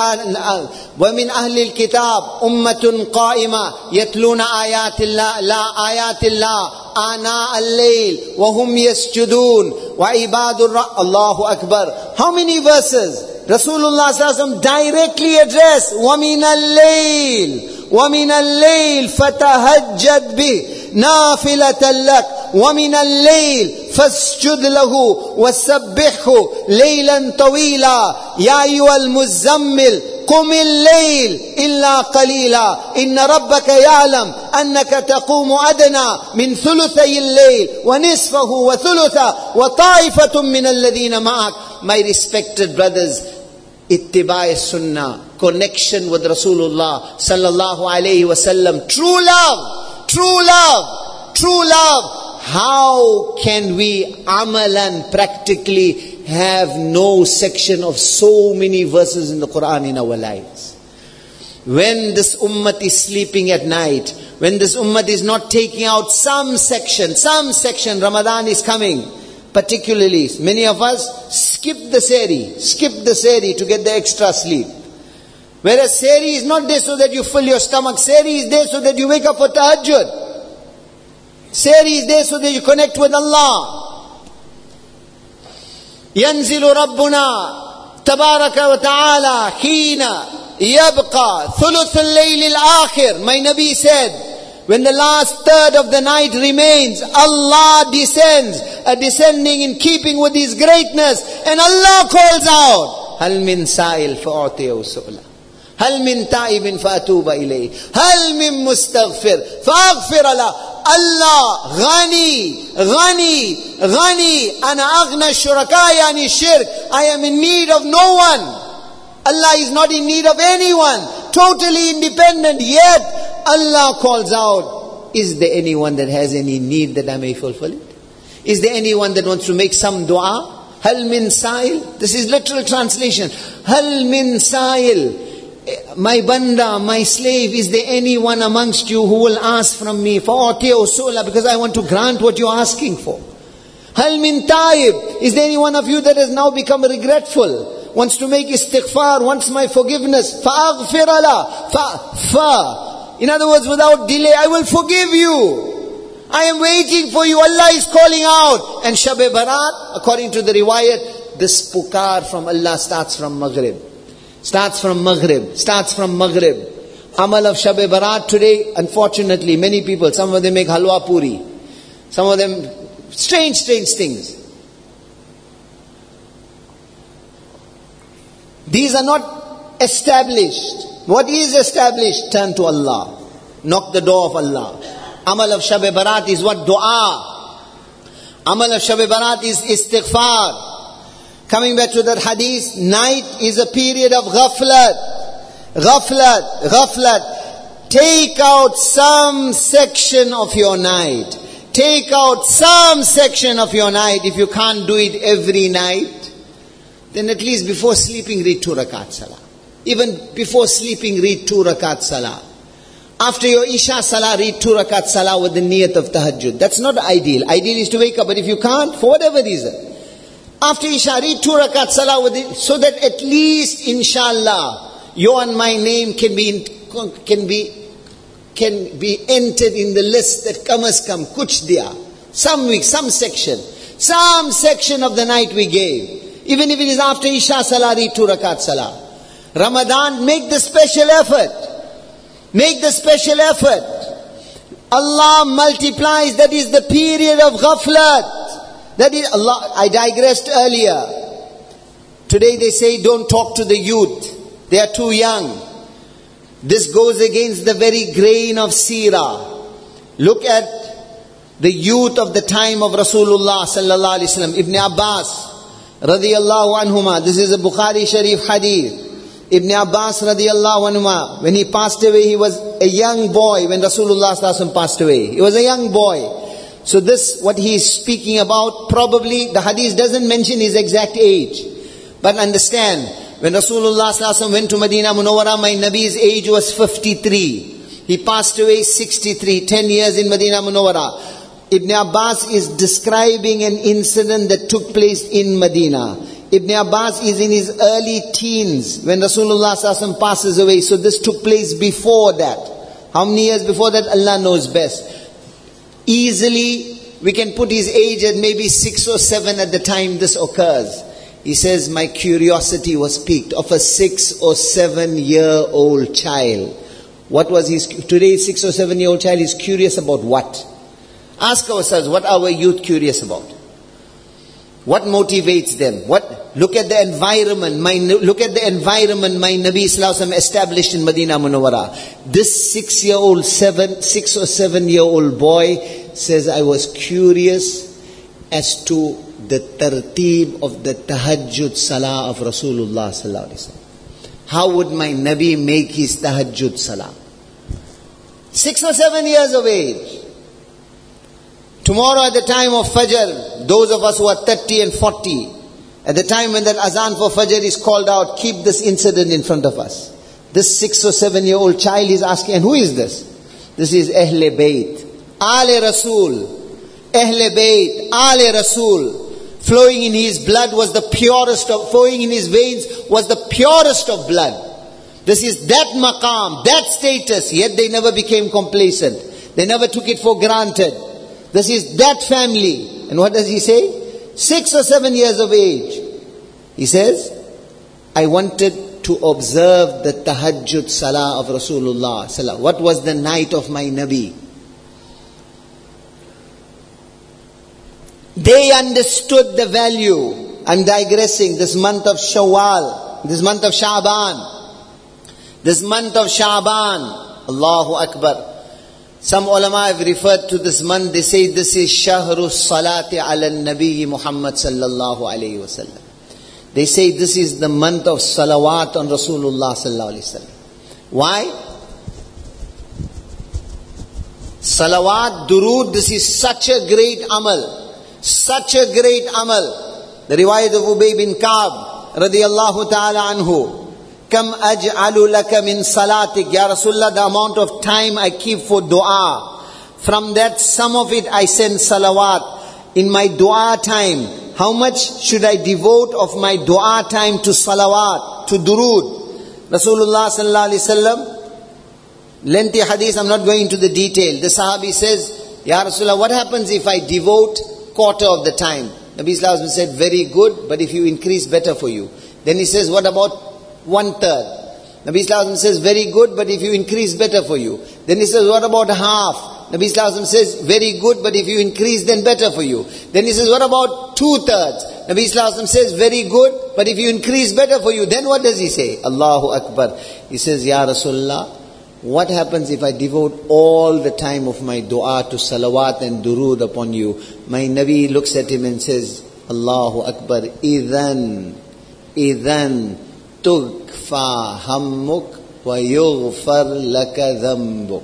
ومن أهل الكتاب أمة قائمة يتلون آيات الله لا آيات الله آناء الليل وهم يسجدون وعباد الرحمن. الله أكبر. How many verses? Rasulullah sallallahu alaihi wasallam directly addressed وَمِنَ اللَّيْلِ وَمِنَ اللَّيْلِ فَتَهَجَّدْ بِهِ نَافِلَةً لَكَ وَمِنَ اللَّيْلِ فَاسْجُدْ لَهُ وَسَبِّحْهُ لَيْلًا طَوِيلًا يَا أَيُّهَا الْمُزَّمِّلُ قُمِ اللَّيْلَ إِلَّا قَلِيلًا إِنَّ رَبَّكَ يَعْلَمُ أَنَّكَ تَقُومُ أَدْنَى مِنْ ثُلُثَيِ اللَّيْلِ وَنِصْفَهُ وَثُلُثَهُ وَطَائِفَةٌ مِنَ الَّذِينَ مَعَكَ. My respected brothers, ittiba' sunnah, connection with Rasulullah sallallahu alayhi wasallam, true love, true love, true love. How can we amalan practically have no section of so many verses in the Quran in our lives? When this ummah is sleeping at night, when this ummah is not taking out some section, some section, Ramadan is coming. Particularly, many of us skip the sehri, skip the sehri to get the extra sleep. Whereas sehri is not there so that you fill your stomach. Sehri is there so that you wake up for tahajjud. Sehri is there so that you connect with Allah. ينزل ربنا تبارك وتعالى حين يبقى ثلث الليل الآخر. My Nabi said, when the last third of the night remains, Allah descends, a descending in keeping with His greatness, and Allah calls out, هل من سائل فأعطيه سؤلا هل من تائب فأتوب إليه هل من مستغفر فأغفر له. Allah, Ghani, Ghani, Ghani, Ana Aghna Shurakai Ani Shirk. I am in need of no one. Allah is not in need of anyone. Totally independent. Yet, Allah calls out, is there anyone that has any need that I may fulfill it? Is there anyone that wants to make some dua? Hal min sa'il. This is literal translation. Hal min sa'il. My banda, my slave, is there anyone amongst you who will ask from me for atiyo sola, because I want to grant what you're asking for? Hal min taib. Is there any one of you that has now become regretful, wants to make istighfar, wants my forgiveness? Fa'aghfir ala. Fa, fa. In other words, without delay, I will forgive you. I am waiting for you. Allah is calling out. And Shab-e Barat, according to the riwayat, this pukar from Allah starts from Maghrib. Starts from Maghrib. Starts from Maghrib. Amal of Shab-e Barat today, unfortunately, many people, some of them make halwa puri. Some of them, strange, strange things. These are not established. What is established? Turn to Allah. Knock the door of Allah. Amal of Shab-e Barat is what? Dua. Amal of Shab-e Barat is istighfar. Coming back to that hadith, night is a period of ghaflat. Ghaflat, ghaflat. Take out some section of your night. Take out some section of your night. If you can't do it every night, then at least before sleeping read two rakat salah. Even before sleeping read two rakat salah. After your Isha salah read two rakat salah with the niyat of tahajjud. That's not ideal. Ideal is to wake up, but if you can't, for whatever reason, after Isha read two rakat salah with it, so that at least inshallah your and my name can be in, can be can be entered in the list that come as come, kuch diya. Some week, some section, some section of the night we gave. Even if it is after Isha salah read two rakat salah. Ramadan, make the special effort. Make the special effort. Allah multiplies, that is the period of ghaflat. That is Allah. I digressed earlier. Today they say don't talk to the youth. They are too young. This goes against the very grain of seerah. Look at the youth of the time of Rasulullah sallallahu alaihi wasallam. Ibn Abbas radiyallahu anhuma. This is a Bukhari Sharif hadith. Ibn Abbas radiyallahu anhuma, when he passed away, he was a young boy when Rasulullah sallallahu alaihi wasallam passed away. He was a young boy. So this, what he is speaking about, probably the hadith doesn't mention his exact age. But understand, when Rasulullah sallallahu alaihi wasallam went to Medina Munawwara, my Nabi's age was fifty-three. He passed away sixty-three, ten years in Medina Munawwara. Ibn Abbas is describing an incident that took place in Medina. Ibn Abbas is in his early teens when Rasulullah sallallahu alaihi wasallam passes away. So this took place before that. How many years before that? Allah knows best. Easily, we can put his age at maybe six or seven at the time this occurs. He says, my curiosity was piqued of a six or seven year old child. What was his, today's six or seven year old child is curious about what? Ask ourselves, what are our youth curious about? What motivates them? What? Look at the environment. My, look at the environment my Nabi Sallallahu Alaihi Wasallam established in Medina Munawwara. This six-year-old, seven, six or seven-year-old boy says, I was curious as to the tarteeb of the tahajjud salah of Rasulullah Sallallahu Alaihi Wasallam. How would my Nabi make his tahajjud salah? Six or seven years of age. Tomorrow at the time of Fajr, those of us who are thirty and forty, at the time when that azan for Fajr is called out, keep this incident in front of us. This six or seven year old child is asking, and who is this? This is Ahle Bayt, Ale Rasul, Ahle Bayt, Ale Rasul. Flowing in his blood was the purest of, flowing in his veins was the purest of blood. This is that maqam, that status, yet they never became complacent. They never took it for granted. This is that family. And what does he say? Six or seven years of age. He says, I wanted to observe the tahajjud salah of Rasulullah Sallallahu. What was the night of my Nabi? They understood the value. I'm digressing. This month of Shawwal, this month of Sha'ban, this month of Sha'ban, Allahu Akbar. Some ulama have referred to this month, they say this is Shahru Salati ala Nabi Muhammad sallallahu alayhi wa sallam. They say this is the month of salawat on Rasulullah sallallahu alayhi wa sallam. Why? Salawat, durood, this is such a great amal. Such a great amal. The riwayat of Ubay bin Ka'b radiyallahu ta'ala anhu. Kam aj'alu laka min salatik, Ya Rasulullah, the amount of time I keep for dua. From that, some of it I send salawat. In my dua time, how much should I devote of my dua time to salawat, to durood? Rasulullah sallallahu alaihi wasallam, lengthy hadith, I'm not going into the detail. The Sahabi says, Ya Rasulullah, what happens if I devote quarter of the time? Nabi sallallahu alaihi wasallam said, very good, but if you increase, better for you. Then he says, what about one third? Nabi sallallahu alaihi wasallam says, very good, but if you increase, better for you. Then he says, what about half? Nabi sallallahu alaihi wasallam says, very good, but if you increase, then better for you. Then he says, what about two thirds? Nabi sallallahu alaihi wasallam says, very good, but if you increase, better for you. Then what does he say? Allahu Akbar. He says, Ya Rasulullah, what happens if I devote all the time of my dua to salawat and durood upon you? My Nabi looks at him and says, Allahu Akbar, idhan, idhan, tugfa hammuk wa yughfar laka dhambuk.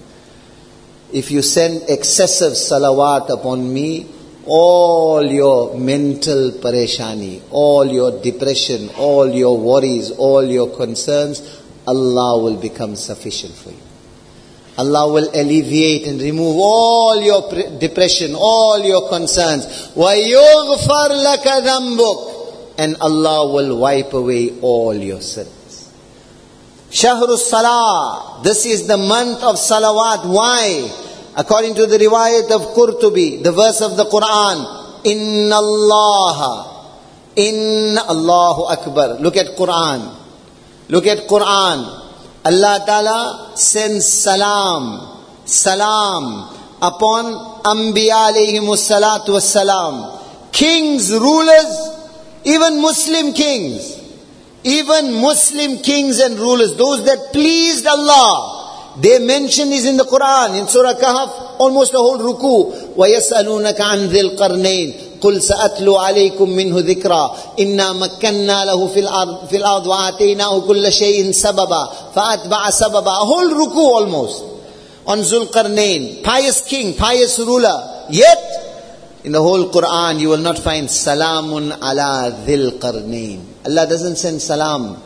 If you send excessive salawat upon me, all your mental pareshani, all your depression, all your worries, all your concerns, Allah will become sufficient for you. Allah will alleviate and remove all your pre- depression, all your concerns. Wa yughfar laka dhambuk. And Allah will wipe away all your sins. Shahrus Salah. This is the month of salawat. Why? According to the riwayat of Qurtubi, the verse of the Quran, Inna Allah, Inna Allahu Akbar. Look at Quran. Look at Quran. Allah Ta'ala sends salam, salam upon Anbiya alayhimus salatu was salam. Kings, rulers, even Muslim kings, even Muslim kings and rulers, those that pleased Allah, their mention is in the Quran, in Surah Kahf, almost the whole ruku. وَيَسْأَلُونَكَ عَنْ ذِي الْقَرْنَيْنِ قُلْ سَأَتْلُوا عَلَيْكُمْ مِنْهُ ذِكْرًا إِنَّا مَكَّنَّا لَهُ فِي الْأَرْضِ فِي الْأَرْضِ وَآتَيْنَاهُ كُلَّ شَيْءٍ سَبَبًا فَأَتْبَعَ سَبَبًا. A whole ruku almost on Zulqarnain, pious king, pious ruler. Yet in the whole Quran, you will not find Salamun ala dhil qarnain. Allah doesn't send salam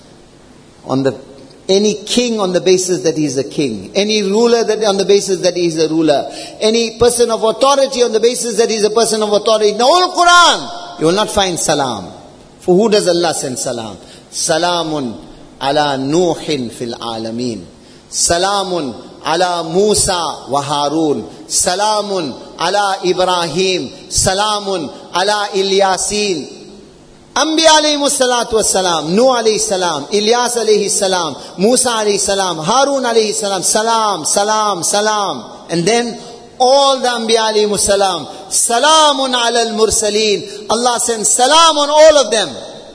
on the any king on the basis that he is a king, any ruler that on the basis that he is a ruler, any person of authority on the basis that he is a person of authority. In the whole Quran, you will not find salam. For who does Allah send salam? Salamun ala Nuhin fil alameen. Salamun ala Musa wa Harun. Salamun ala Ibrahim. Salamun ala Ilyasin. Anbiya alayhi salatu wassalam, Nuh alayhi salam, Ilyas alayhi salam, Musa alayhi salam, Harun alayhi salam, salam, salam, salam. And then all the Anbiya alayhi salam, salamun ala al-mursaleen. Allah sends salam on all of them.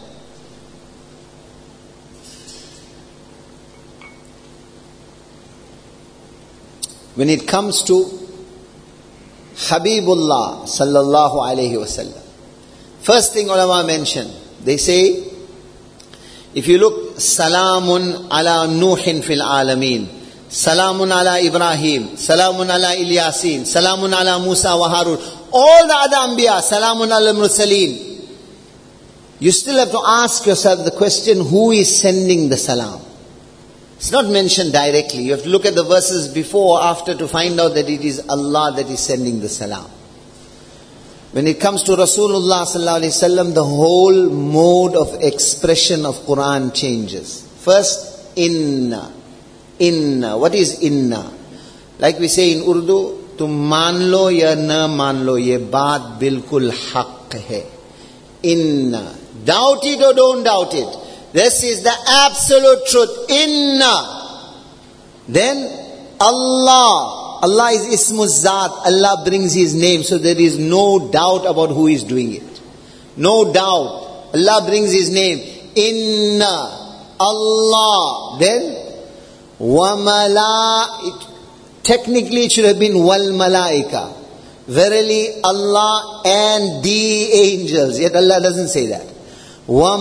When it comes to Habibullah sallallahu alayhi wasallam, first thing ulama mention, they say, if you look, salamun ala Nuhin fil alameen, salamun ala Ibrahim, salamun ala Ilyasin, salamun ala Musa wa Harun, all the other Anbiya, salamun ala Mursaleen. You still have to ask yourself the question, who is sending the salam? It's not mentioned directly. You have to look at the verses before or after to find out that it is Allah that is sending the salam. When it comes to Rasulullah sallallahu alaihi wasallam, the whole mode of expression of Quran changes. First, inna. Inna. What is inna? Like we say in Urdu, tum maan lo ya na maan lo, ye baat bilkul haqq hai. Inna. Doubt it or don't doubt it. This is the absolute truth. Inna. Then Allah. Allah is Ismu Zat. Allah brings His name. So there is no doubt about who is doing it. No doubt. Allah brings His name. Inna. Allah. Then wa mala. Technically it should have been wal malaika. Verily Allah and the angels. Yet Allah doesn't say that. Wa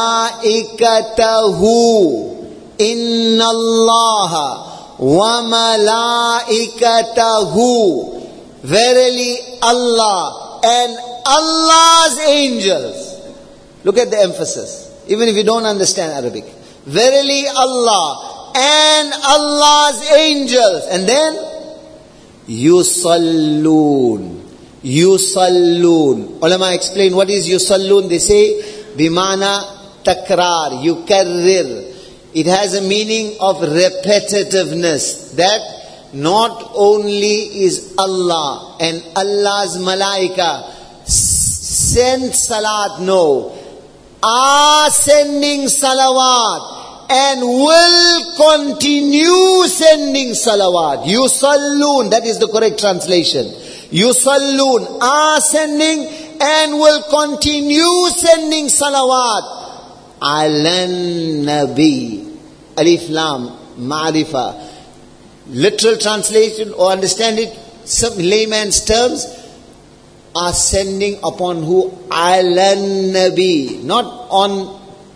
malaikatahu. Inna Allah. Wa malaikatahu. Verily Allah and Allah's angels. Look at the emphasis. Even if you don't understand Arabic. Verily Allah and Allah's angels. And then Yusalloon. Yusalloon. Ulama explain what is Yusalloon. They say bimana takrar. Yukarrir. It has a meaning of repetitiveness, that not only is Allah and Allah's malaika send salat, no, are sending salawat and will continue sending salawat. Yusalloon, that is the correct translation. Yusalloon, are sending and will continue sending salawat. Alan Nabi. Alif Lam, Ma'rifa. Literal translation or understand it, some layman's terms, are sending upon who? Alan Nabi. Not on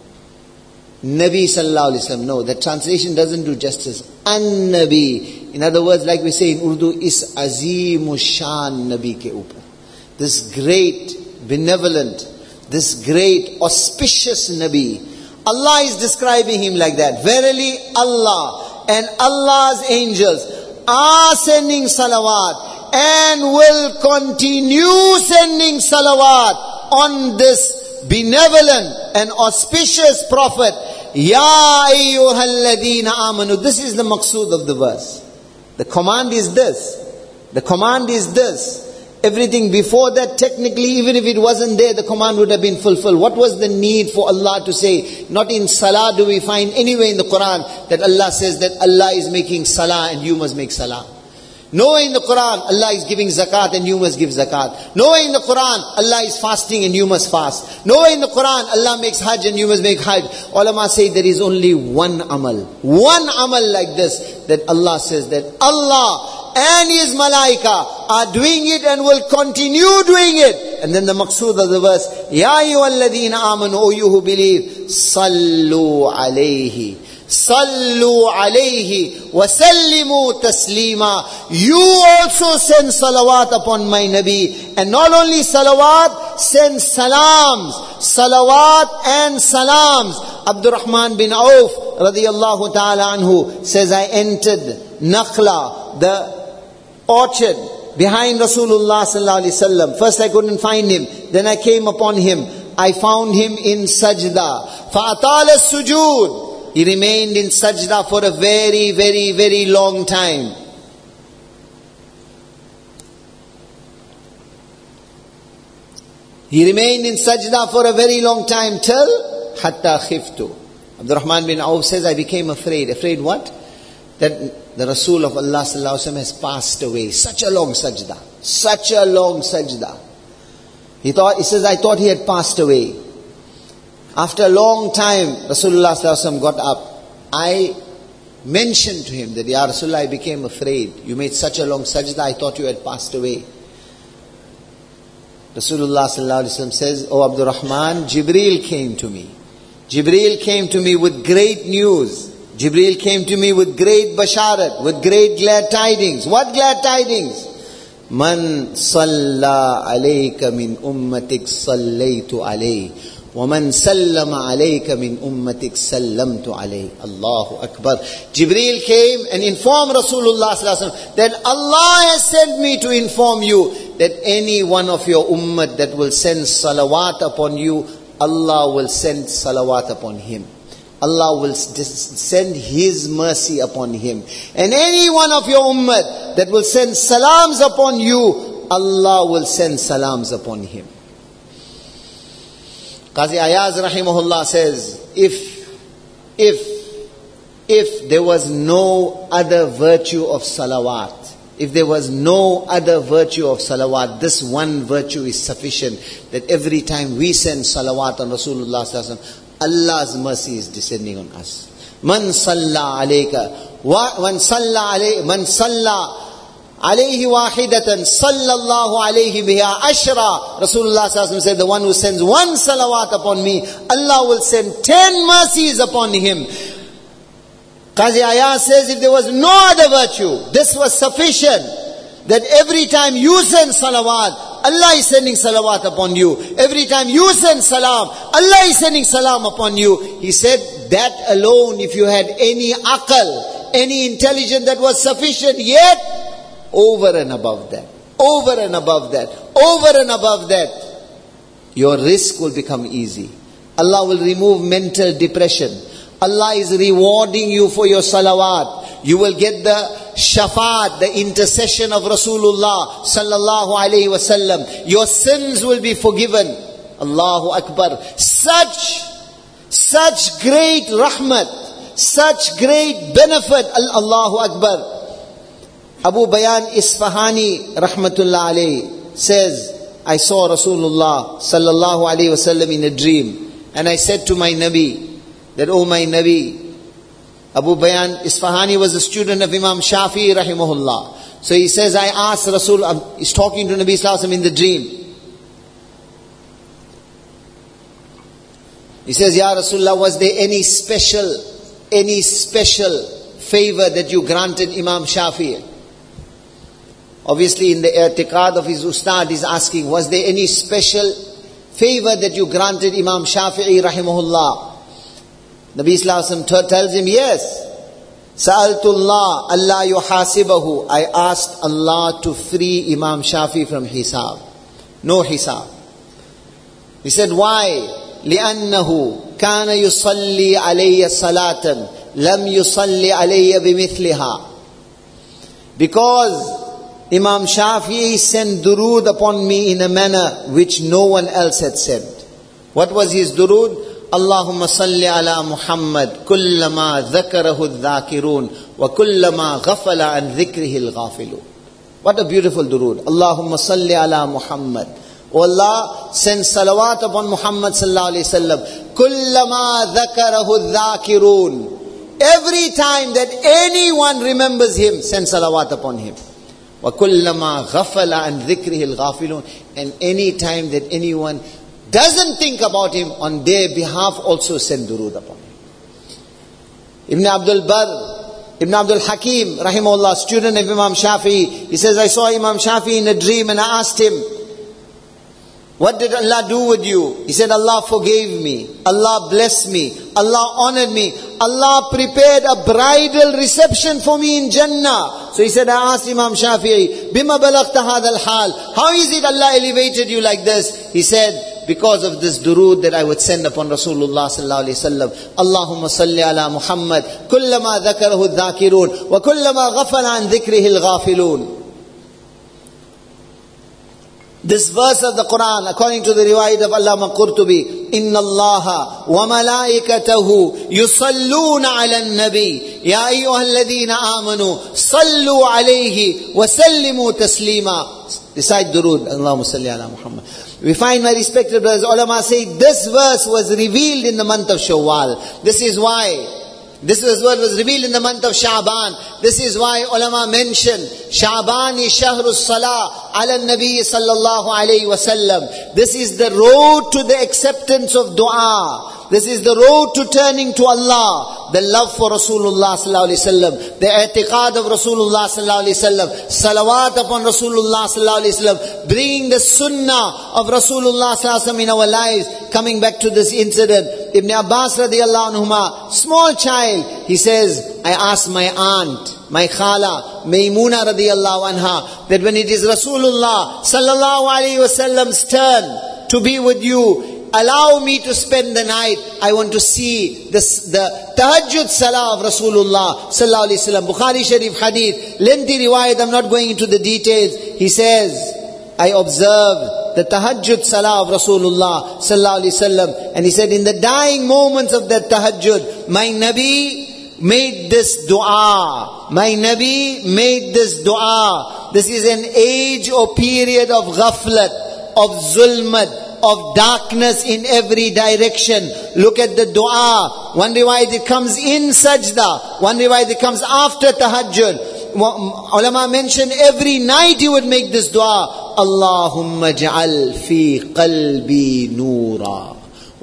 Nabi sallallahu alaihi wasallam. No, the translation doesn't do justice. An Nabi. In other words, like we say in Urdu, is Azimu Shan Nabi ke upar. This great, benevolent, this great, auspicious Nabi. Allah is describing him like that. Verily Allah and Allah's angels are sending salawat and will continue sending salawat on this benevolent and auspicious Prophet. Ya ayyuhalladhina amanu. This is the maqsood of the verse. The command is this. The command is this. Everything before that, technically, even if it wasn't there, the command would have been fulfilled. What was the need for Allah to say? Not in salah do we find anywhere in the Quran that Allah says that Allah is making salah and you must make salah. Nowhere in the Quran Allah is giving zakat and you must give zakat. Nowhere in the Quran Allah is fasting and you must fast. Nowhere in the Quran Allah makes hajj and you must make hajj. Ulama say there is only one amal. One amal like this, that Allah says that Allah and His malaika are doing it and will continue doing it. And then the maqsood of the verse, Ya ayyuhalladhina amanu, O you who believe, Sallu alayhi. Sallu alayhi wa sallimu taslima. You also send salawat upon my Nabi. And not only salawat, send salams. Salawat and salams. Abdurrahman bin Auf radiyallahu ta'ala anhu says, I entered Nakhla, the orchard behind Rasulullah sallallahu alaihi wasallam. First I couldn't find him. Then I came upon him. I found him in sajda. فَأَطَالَ السُّجُودِ. He remained in sajda for a very, very, very long time. He remained in sajda for a very long time till hatta khiftu. Abdurrahman bin Auf says, I became afraid. Afraid what? That the Rasul of Allah sallallahu alaihi wasallam has passed away. Such a long sajda. Such a long sajda. He thought, he says, I thought he had passed away. After a long time, Rasulullah sallallahu alaihi wasallam got up. I mentioned to him that, Ya Rasulullah, I became afraid. You made such a long sajda, I thought you had passed away. Rasulullah sallallahu alaihi wasallam says, O Abdurrahman, Jibreel came to me. Jibreel came to me with great news. Jibreel came to me with great basharat, with great glad tidings. What glad tidings? Man salla alayka min ummatik sallaytu alayh. وَمَنْ سَلَّمَ عَلَيْكَ مِنْ أُمَّتِكَ سَلَّمْتُ عَلَيْهِ. Allahu Akbar. Jibreel came and informed Rasulullah sallallahu alaihi wasallam that Allah has sent me to inform you that any one of your ummah that will send salawat upon you, Allah will send salawat upon him. Allah will send His mercy upon him. And any one of your ummah that will send salams upon you, Allah will send salams upon him. Qazi Ayaz rahimahullah says, if, if, if there was no other virtue of salawat, if there was no other virtue of salawat, this one virtue is sufficient, that every time we send salawat on Rasulullah sallallahu alaihi wasallam, Allah's mercy is descending on us. Man salla alayka, man salla alayhi, man salla alayhi wahidatan sallallahu alayhi biha ashra. Rasulullah sallallahu alaihi wasallam said, the one who sends one salawat upon me, Allah will send ten mercies upon him. Qazi Ayaz says, if there was no other virtue, this was sufficient. That every time you send salawat, Allah is sending salawat upon you. Every time you send salam, Allah is sending salam upon you. He said, that alone, if you had any aql, any intelligence, that was sufficient. Yet, over and above that, over and above that, over and above that, your risk will become easy. Allah will remove mental depression. Allah is rewarding you for your salawat. You will get the shafaat, the intercession of Rasulullah sallallahu alayhi wasallam. Your sins will be forgiven. Allahu Akbar. Such, such great rahmat, such great benefit. Allahu Akbar. Abu Bayan Isfahani rahmatullah alayhi says, I saw Rasulullah sallallahu alayhi wasallam in a dream, and I said to my Nabi that, oh my Nabi, Abu Bayan Isfahani was a student of Imam Shafi'i rahimahullah. So he says, I asked Rasul, he's talking to Nabi sallallahu alayhi wasallam in the dream. He says, Ya Rasulullah, was there any special, any special favor that you granted Imam Shafi'i? Obviously in the i'tiqad of his ustad, he's asking, was there any special favor that you granted Imam Shafi'i rahimahullah? Nabi sallallahu alaihi wasallam tells him, yes. Sa'altullah Allah yuhasibahu. I asked Allah to free Imam Shafi'i from hisab. No hisab. He said, why? لِأَنَّهُ كَانَ يُصَلِّي عَلَيَّ صَلَاةً لَمْ يُصَلِّي عَلَيَّ بِمِثْلِهَا. Because Imam Shafi'i sent durood upon me in a manner which no one else had sent. What was his durood? Allahumma salli ala Muhammad kullama dhakarahu dhakirun wa kullama ghafala an dhikrihi al-ghafilun. What a beautiful durood. Allahumma salli ala Muhammad. O Allah, send salawat upon Muhammad sallallahu alayhi wasallam. Kullama dhakarahu dhakirun. Every time that anyone remembers him, send salawat upon him. وَكُلَّمَا غَفَلَ عَنْ ذِكْرِهِ الْغَافِلُونَ. And any time that anyone doesn't think about him, on their behalf also send durood upon him. Ibn Abdul Barr, Ibn Abdul Hakim, rahimahullah, student of Imam Shafi'i, he says, I saw Imam Shafi'i in a dream and I asked him, what did Allah do with you? He said, Allah forgave me. Allah blessed me. Allah honored me. Allah prepared a bridal reception for me in Jannah. So he said, I asked Imam Shafi'i, Bima balagta hadha al-hal. How is it Allah elevated you like this? He said, because of this durood that I would send upon Rasulullah sallallahu alayhi wa sallam. Allahumma salli ala Muhammad, kullama dhakarahu dhakirun, wa kullama ghafala an dhikrihi al-ghafilun. This verse of the Quran, according to the riwayat of Allama Qurtubi, Inna Allaha wa malaikatahu yusalluna ala nabi ya ayyuhalladhina amanu sallu alayhi wa sallimu taslima. Recite durood, Allahumma salli ala Muhammad. We find, my respected brothers, ulama say this verse was revealed in the month of Shawwal. This is why. This was what was revealed in the month of Sha'ban. This is why ulama mentioned Sha'ban is Shahrus Salah ala Nabi sallallahu alayhi wa sallam. This is the road to the acceptance of dua. This is the road to turning to Allah. The love for Rasulullah sallallahu alayhi wa sallam. The i'tiqad of Rasulullah sallallahu alayhi wa sallam. Salawat upon Rasulullah sallallahu alayhi wa sallam. Bringing the sunnah of Rasulullah sallallahu alayhi wa sallam in our lives. Coming back to this incident, Ibn Abbas radiyallahu anhuma, small child, he says, I asked my aunt, my khala, Maymuna radiyallahu anha, that when it is Rasulullah sallallahu alayhi wa sallam's turn to be with you, allow me to spend the night. I want to see this, the tahajjud salah of Rasulullah sallallahu alayhi wa sallam. Bukhari Sharif hadith, lengthy riwayat, I'm not going into the details. He says, I observed the tahajjud salah of Rasulullah sallallahu alayhi wa sallam. And he said, in the dying moments of that tahajjud, my Nabi made this dua. My Nabi made this dua. This is an age or period of ghaflat, of zulmat, of darkness in every direction. Look at the dua. One riwayat it comes in sajda. One riwayat it comes after tahajjud. Ulama mention every night he would make this dua. Allahumma ja'al fi qalbi noora.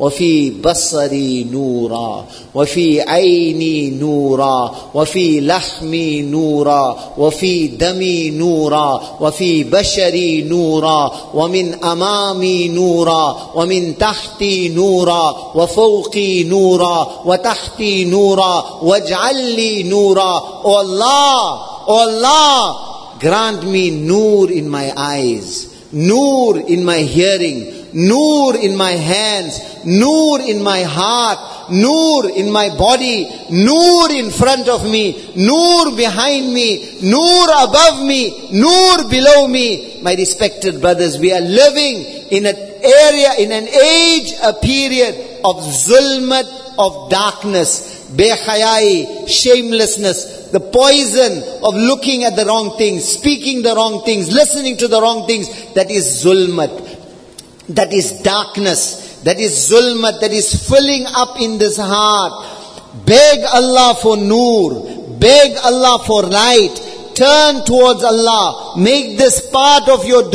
وفي بصري نورا وفي عيني نورا وفي لحمي نورا وفي دمي نورا وفي بشري نورا ومن أمامي نورا ومن تحتي نورا وفوقي نورا وتحتي نورا واجعل لي نورا. O Allah, O Allah, grant me nur in my eyes, nur in my hearing, nur in my hands, nur in my heart, nur in my body, nur in front of me, nur behind me, nur above me, nur below me. My respected brothers, we are living in an area, in an age, a period of zulmat, of darkness, behayai, shamelessness, the poison of looking at the wrong things, speaking the wrong things, listening to the wrong things. That is zulmat. That is darkness. That is zulmat. That is filling up in this heart. Beg Allah for nur. Beg Allah for light. Turn towards Allah. Make this part of your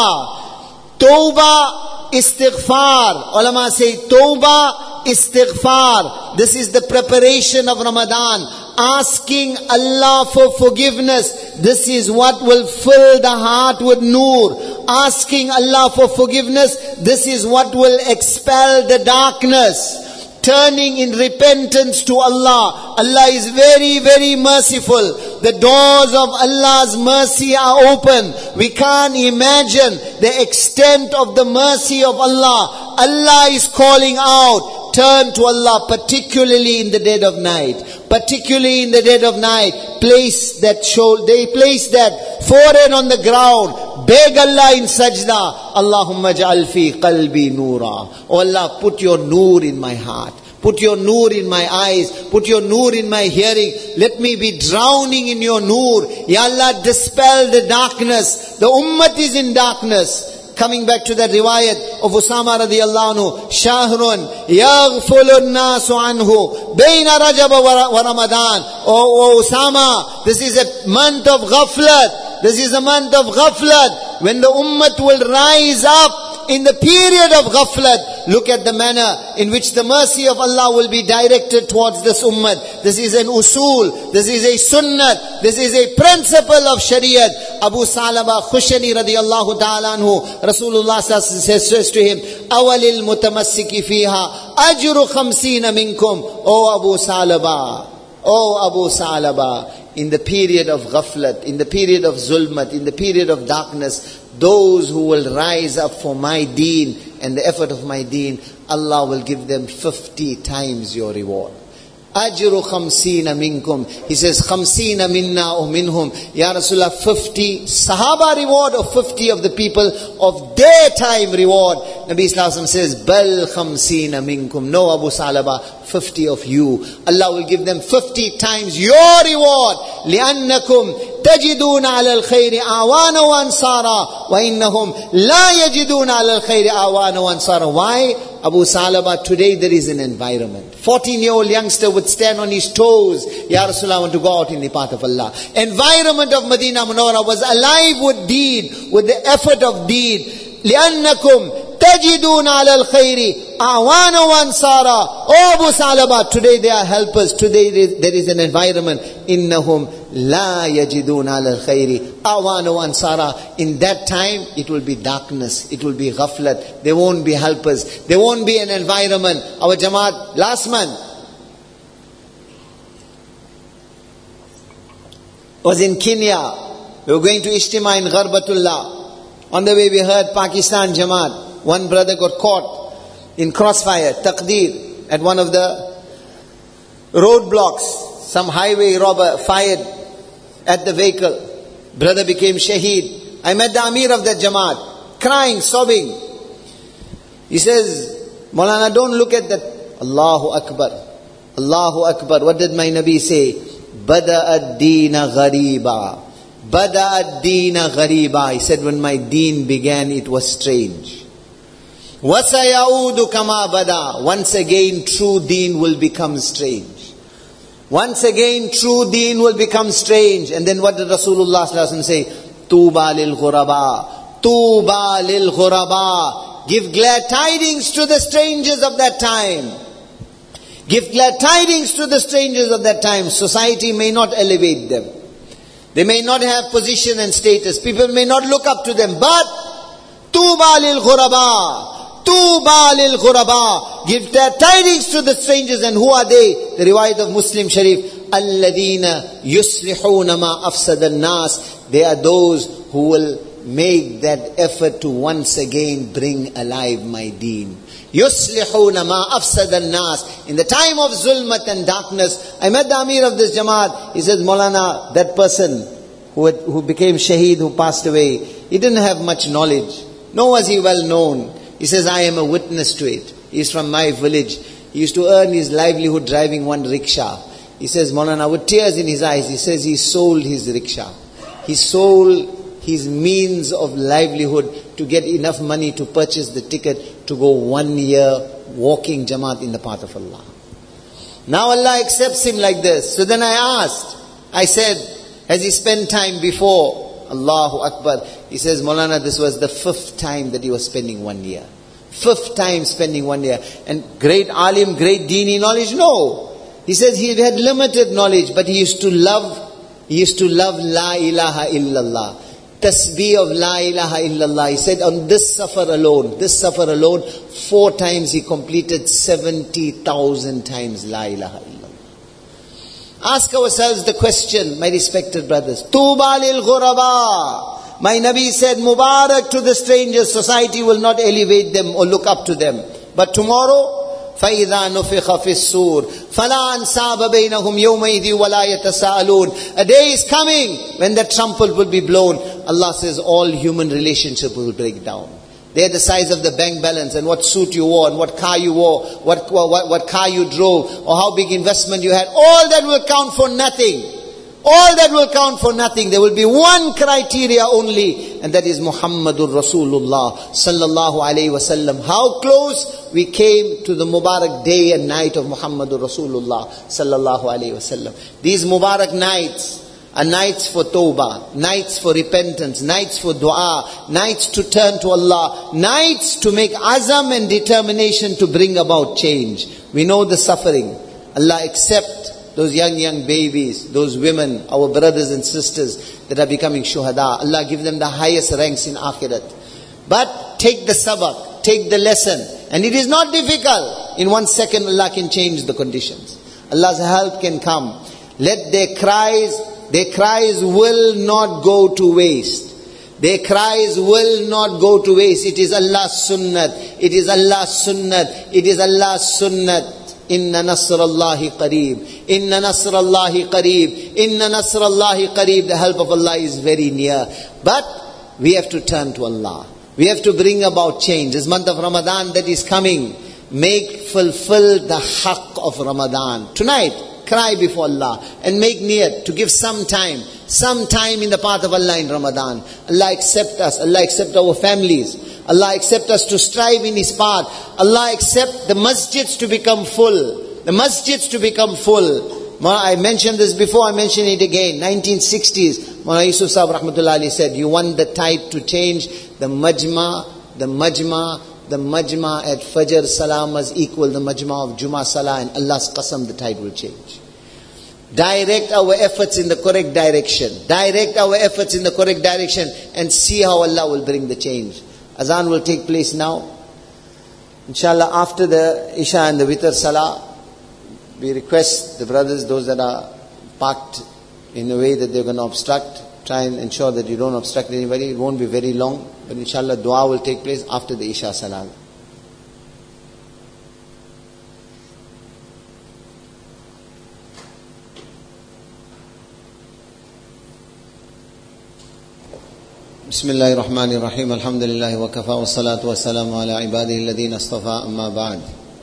dua. Tawbah, istighfar. Ulama say tawbah, istighfar. This is the preparation of Ramadan. Asking Allah for forgiveness. This is what will fill the heart with nur. Asking Allah for forgiveness. This is what will expel the darkness. Turning in repentance to Allah. Allah is very, very merciful. The doors of Allah's mercy are open. We can't imagine the extent of the mercy of Allah. Allah is calling out. Turn to Allah, particularly in the dead of night. Particularly in the dead of night. Place that shoulder, they place that forehead on the ground. Beg Allah in sajda. Allahumma ja'al fi qalbi noora. Oh Allah, put your nur in my heart. Put your nur in my eyes. Put your nur in my hearing. Let me be drowning in your nur. Ya Allah, dispel the darkness. The ummah is in darkness. Coming back to that riwayat of Usama radiyallahu anhu, Shahrun yaghfulun nasu anhu bayna Rajab wa Ramadan. Oh, oh Usama, this is a month of ghaflat. This is a month of ghaflat. When the ummah will rise up in the period of ghaflat, look at the manner in which the mercy of Allah will be directed towards this ummah. This is an usul. This is a sunnah. This is a principle of shariat. Abu Salaba Khushani radiyallahu ta'ala anhu, Rasulullah says to him, awalil mutamassiki fiha ajru khamsina minkum. Oh Abu Salaba, oh Abu Salaba, in the period of ghaflat, in the period of zulmat, in the period of darkness, those who will rise up for my deen and the effort of my deen, Allah will give them fifty times your reward. Ajru khamsina minkum. He says, khamsina minna or minhum. Ya Rasulullah, fifty Sahaba reward or fifty of the people of their time reward. Nabi Sallallahu says, bal khamsina minkum. No, Abu Salaba, fifty of you. Allah will give them fifty times your reward. لِأَنَّكُمْ تَجِدُونَ عَلَى الْخَيْرِ آوَانَ وَأَنْصَارًا وَإِنَّهُمْ لَا يَجِدُونَ عَلَى الْخَيْرِ آوَانَ وَأَنْصَارًا. Why? Abu Salaba, today there is an environment. fourteen-year-old youngster would stand on his toes. Ya Rasulullah, I want to go out in the path of Allah. Environment of Medina Munawwara was alive with deed, with the effort of deed. لِأَنَّكُمْ تَجِدُونَ عَلَى الْخَيْرِ أَعْوَانَ وَأَنْصَارًا. Oh Abu Salaba, today they are helpers. Today there is an environment. إِنَّهُمْ لَا يَجِدُونَ عَلَى الْخَيْرِ أَعْوَانَ وَأَنْصَارًا. In that time, it will be darkness. It will be ghaflat. There won't be helpers. There won't be an environment. Our Jamaat, last month, was in Kenya. We were going to Ijtima in Gharbatullah. On the way we heard Pakistan Jamaat. One brother got caught in crossfire, Taqdeer, at one of the roadblocks. Some highway robber fired at the vehicle. Brother became shaheed. I met the Amir of that Jamaat, crying, sobbing. He says, Maulana, don't look at that. Allahu Akbar. Allahu Akbar. What did my Nabi say? Bada ad-deena ghariba. Bada ad-deena ghariba. He said, when my deen began, it was strange. وَسَيَعُودُ كَمَا بَدَى. Once again, true deen will become strange. Once again, true deen will become strange. And then what did Rasulullah sallallahu alaihi wasallam say? Tuba lil ghuraba. Tuba lil ghuraba. Give glad tidings to the strangers of that time. Give glad tidings to the strangers of that time. Society may not elevate them. They may not have position and status. People may not look up to them. But Tuba lil ghuraba. Tuba lil ghuraba. Give their tidings to the strangers. And who are they? The riwayat of Muslim Sharif. Alladina yuslihuna ma afsad al-nas. They are those who will make that effort to once again bring alive my deen. Yuslihuna ma afsad al-nas. In the time of zulmat and darkness, I met the Amir of this Jamaat. He says, Maulana, that person who, had, who became shaheed, who passed away, he didn't have much knowledge. Nor was he well known. He says, I am a witness to it. He's from my village. He used to earn his livelihood driving one rickshaw. He says, Maulana, with tears in his eyes, he says he sold his rickshaw. He sold his means of livelihood to get enough money to purchase the ticket to go one year walking Jamaat in the path of Allah. Now Allah accepts him like this. So then I asked, I said, has he spent time before? Allahu Akbar. He says, Maulana, this was the fifth time that he was spending one year. Fifth time spending one year. And great alim, great dini knowledge? No. He says he had limited knowledge, but he used to love, he used to love La ilaha illallah. Tasbih of La ilaha illallah. He said on this safar alone, this safar alone, four times he completed seventy thousand times La ilaha illallah. Ask ourselves the question, my respected brothers. Tuba lil ghuraba. My Nabi said, Mubarak to the strangers. Society will not elevate them or look up to them. But tomorrow, فَإِذَا نُفِخَ فِي السُّورِ فَلَا أَنْسَابَ بَيْنَهُمْ يَوْمَئِذٍ وَلَا يَتَسَاءَلُونَ. A day is coming when the trumpet will be blown. Allah says all human relationship will break down. They're the size of the bank balance and what suit you wore and what car you wore, what, what, what car you drove or how big investment you had. All that will count for nothing. All that will count for nothing. There will be one criteria only, and that is Muhammadur Rasulullah sallallahu alayhi wasallam. How close we came to the Mubarak day and night of Muhammadur Rasulullah sallallahu alayhi wasallam. These Mubarak nights are nights for tawbah, nights for repentance, nights for dua, nights to turn to Allah, nights to make azam and determination to bring about change. We know the suffering. Allah accept those young, young babies, those women, our brothers and sisters that are becoming shuhada. Allah give them the highest ranks in akhirat. But take the sabak, take the lesson. And it is not difficult. In one second Allah can change the conditions. Allah's help can come. Let their cries, their cries will not go to waste. Their cries will not go to waste. It is Allah's sunnat. It is Allah's sunnat. It is Allah's sunnat. Inna nasrallahi qareeb. Inna nasrallahi qareeb. Inna nasrallahi qareeb. The help of Allah is very near. But we have to turn to Allah. We have to bring about change. This month of Ramadan that is coming, make, fulfill the haqq of Ramadan. Tonight, cry before Allah and make niyat to give some time, some time in the path of Allah in Ramadan. Allah accept us. Allah accept our families. Allah accept us to strive in His path. Allah accept the masjids to become full. The masjids to become full. I mentioned this before, I mention it again. nineteen sixties, Maulana Yusuf Sahib Rahmatullah Ali said, you want the tide to change, the majma, the majma, the majma at Fajr Salah must equal the majma of Jummah Salah, and Allah's qasam, the tide will change. Direct our efforts in the correct direction. Direct our efforts in the correct direction and see how Allah will bring the change. Azan will take place now. Inshallah, after the Isha and the Witr Salah, we request the brothers, those that are parked in a way that they're going to obstruct, try and ensure that you don't obstruct anybody. It won't be very long, but inshallah dua will take place after the Isha Salah. Bismillahir Rahmanir Rahim. Alhamdulillah wa kafa wa salatu wa salamu ala ibadihi alladhina astafa, amma ba'd.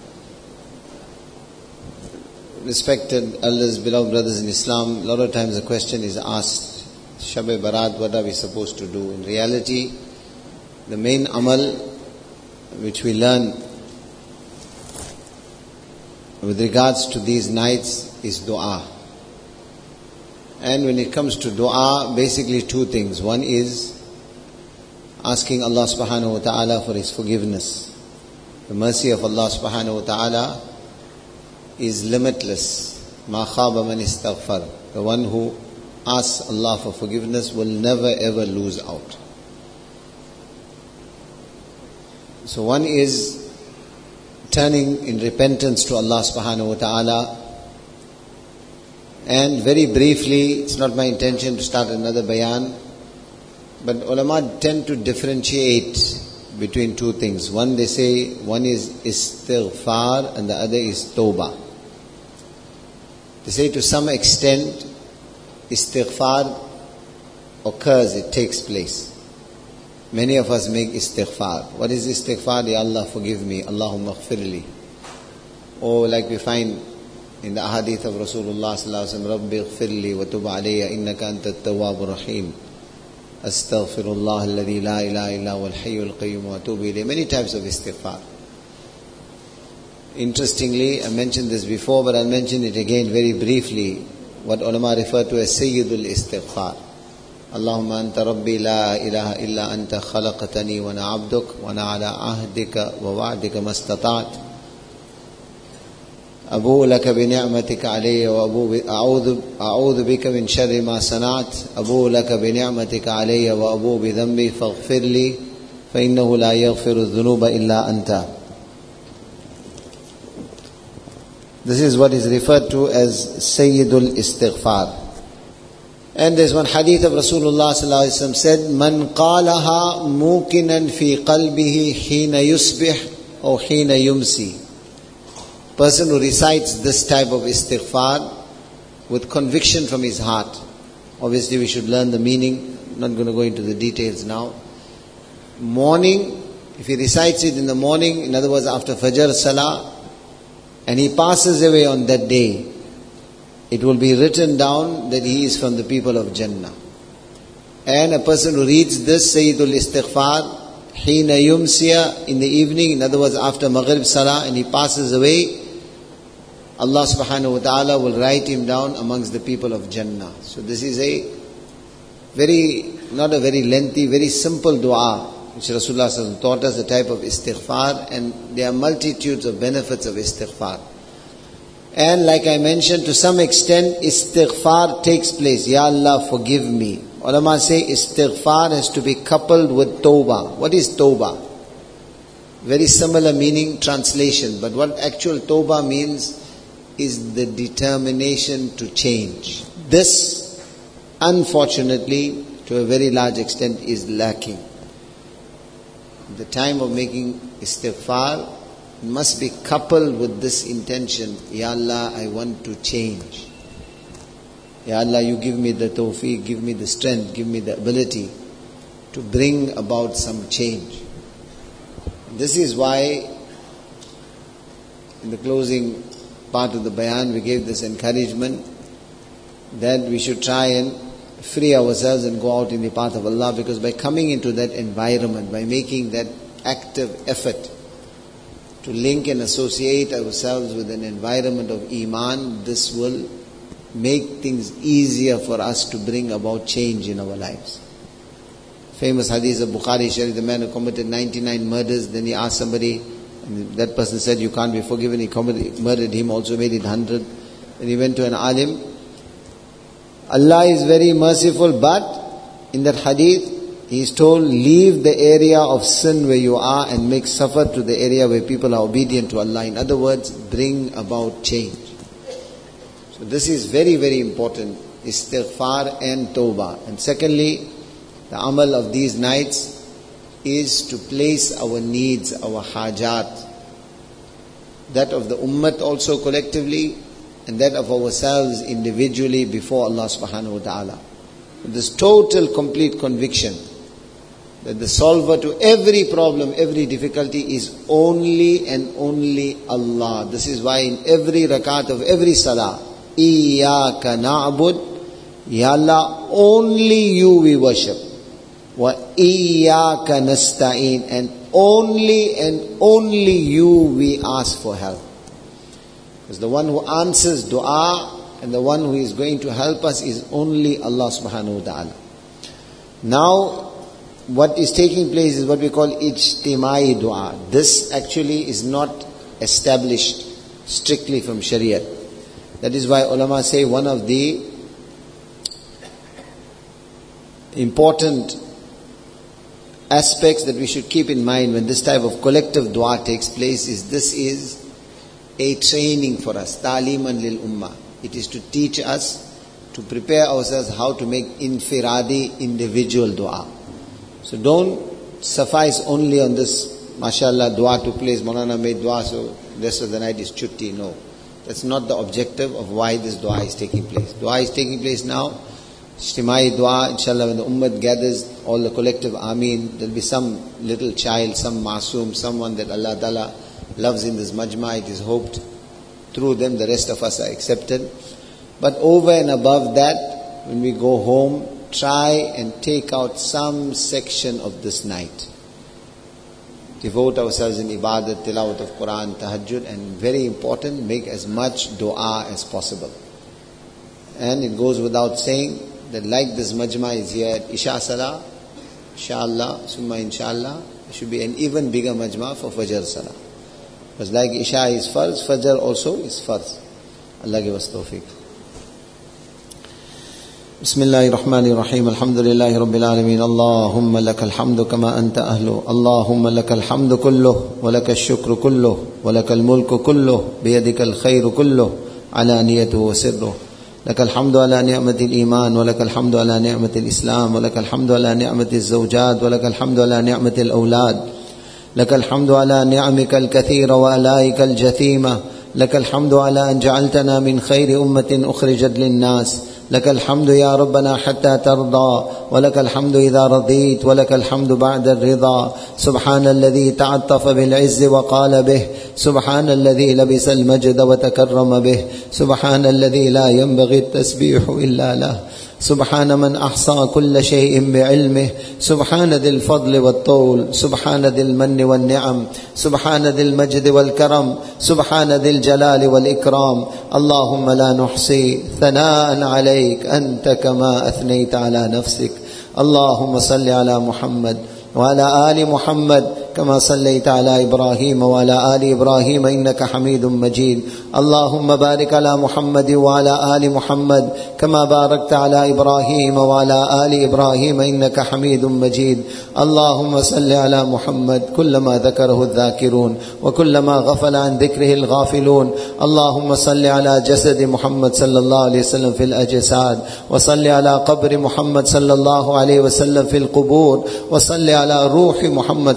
Respected elders, beloved brothers in Islam, a lot of times the question is asked, Shab-e Barat, what are we supposed to do? In reality, the main amal which we learn with regards to these nights is dua. And when it comes to dua, basically two things. One is asking Allah subhanahu wa ta'ala for His forgiveness. The mercy of Allah subhanahu wa ta'ala is limitless. Ma khaba man istaghfar. The one who asks Allah for forgiveness will never ever lose out. So one is turning in repentance to Allah subhanahu wa ta'ala. And very briefly, it's not my intention to start another bayan, but ulama tend to differentiate between two things. One, they say, one is istighfar and the other is tawbah. They say to some extent, istighfar occurs, it takes place. Many of us make istighfar. What is istighfar? Ya Allah, forgive me. Allahumma ghfirli. Or like we find in the ahadith of Rasulullah sallallahu alaihi wasallam, Rabbi ghfirli wa tub alayya innaka anta at-tawwabur rahim. Astaghfirullah alladhi la ilaha illa huwal hayyul qayyum wa atubu ilayh. Many types of istighfar. Interestingly, I mentioned this before, but I'll mention it again very briefly. What ulama refer to as Sayyidul Istighfar. Allahumma anta rabbi la ilaha illa anta khalaqtani wa ana abduk wa ana ala ahdika wa wa'dika mastata'at. أبوء لك بنعمتك علي وأبوء أعوذ أعوذ بك من شر ما صنعت أبوء لك بنعمتك علي وأبوء بذنبي فاغفر لي فإنه لا يغفر الذنوب إلا أنت. This is what is referred to as Sayyidul Istighfar. And there's one hadith of Rasulullah sallallahu alaihi wasallam said, "Man qalaha muqinan fi qalbihi hina yusbih or hina yumsi." Person who recites this type of istighfar with conviction from his heart. Obviously we should learn the meaning. I'm not going to go into the details now. Morning, if he recites it in the morning, in other words after Fajr Salah, and he passes away on that day, it will be written down that he is from the people of Jannah. And a person who reads this Sayyidul Istighfar, Hina Yumsiya, in the evening, in other words after Maghrib Salah, and he passes away, Allah subhanahu wa ta'ala will write him down amongst the people of Jannah. So this is a very, not a very lengthy, very simple dua, which Rasulullah taught us, the type of istighfar, and there are multitudes of benefits of istighfar. And like I mentioned, to some extent, istighfar takes place. Ya Allah, forgive me. Ulama say istighfar has to be coupled with tawbah. What is tawbah? Very similar meaning, translation. But what actual tawbah means is the determination to change. This, unfortunately, to a very large extent, is lacking. The time of making istighfar, must be coupled with this intention. Ya Allah, I want to change. Ya Allah, you give me the tawfiq, give me the strength, give me the ability to bring about some change. This is why in the closing part of the bayan we gave this encouragement that we should try and free ourselves and go out in the path of Allah, because by coming into that environment, by making that active effort to link and associate ourselves with an environment of Iman, this will make things easier for us to bring about change in our lives. Famous hadith of Bukhari Sharif, the man who committed ninety-nine murders, then he asked somebody, and that person said, you can't be forgiven, he committed, murdered him, also made it one hundred. Then he went to an alim. Allah is very merciful, but in that hadith, he is told, leave the area of sin where you are and make safar to the area where people are obedient to Allah. In other words, bring about change. So this is very, very important, istighfar and tawbah. And secondly, the amal of these nights is to place our needs, our hajat, that of the ummah also collectively, and that of ourselves individually before Allah subhanahu wa ta'ala. This total, complete conviction that the solver to every problem, every difficulty is only and only Allah. This is why in every rakat of every salah, Iyaka na'bud, Ya Allah, only you we worship. Wa Iyaka nasta'in, and only and only you we ask for help. Because the one who answers dua and the one who is going to help us is only Allah subhanahu wa ta'ala. Now, what is taking place is what we call ijtimai dua. This actually is not established strictly from Shariat. That is why ulama say one of the important aspects that we should keep in mind when this type of collective dua takes place is this is a training for us, ta'liman lil ummah. It is to teach us, to prepare ourselves how to make infiradi, individual dua. So don't suffice only on this, mashallah, dua took place, Maulana made dua, so the rest of the night is chutti. No. That's not the objective of why this dua is taking place. Dua is taking place now. Ijtimai dua, inshallah, when the ummah gathers, all the collective ameen, there will be some little child, some masoom, someone that Allah Ta'ala loves in this majma. It is hoped through them the rest of us are accepted. But over and above that, when we go home, try and take out some section of this night. Devote ourselves in ibadat, tilawat of Quran, tahajjud, and very important, make as much dua as possible. And it goes without saying that like this majma is here at Isha Salah, inshallah, summa inshallah, there should be an even bigger majma for Fajr Salah. Because like Isha is farz, Fajr also is farz. Allah give us tawfiq. بسم الله الرحمن الرحيم الحمد لله رب العالمين اللهم لك الحمد كما أنت أهله اللهم لك الحمد كله ولك الشكر كله ولك الملك كله بيدك الخير كله علانيته وسره لك الحمد على نعمة الإيمان ولك الحمد على نعمة الإسلام ولك الحمد على نعمة الزوجات ولك الحمد على نعمة الأولاد لك الحمد على نعمك الكثيرة وآلائك الجثيمة لك الحمد على أن جعلتنا من خير أمة أخرجت للناس لك الحمد يا ربنا حتى ترضى ولك الحمد إذا رضيت ولك الحمد بعد الرضا سبحان الذي تعطف بالعز وقال به سبحان الذي لبس المجد وتكرم به سبحان الذي لا ينبغي التسبيح إلا له سبحان من أحصى كل شيء بعلمه سبحان ذي الفضل والطول سبحان ذي المن والنعم سبحان ذي المجد والكرم سبحان ذي الجلال والإكرام اللهم لا نحصي ثناء عليك أنت كما أثنيت على نفسك اللهم صل على محمد وعلى آل محمد كما صليت على إبراهيم وعلى آل إبراهيم إنك حميد مجيد اللهم بارك على محمد وعلى آل محمد كما باركت على إبراهيم وعلى آل إبراهيم إنك حميد مجيد اللهم صل على محمد كلما ذكره الذاكرون وكلما غفل عن ذكره الغافلون اللهم صل على جسد محمد صلى الله عليه وسلم في الأجساد وصل على قبر محمد صلى الله عليه وسلم في القبور وصل على روح محمد صلى الله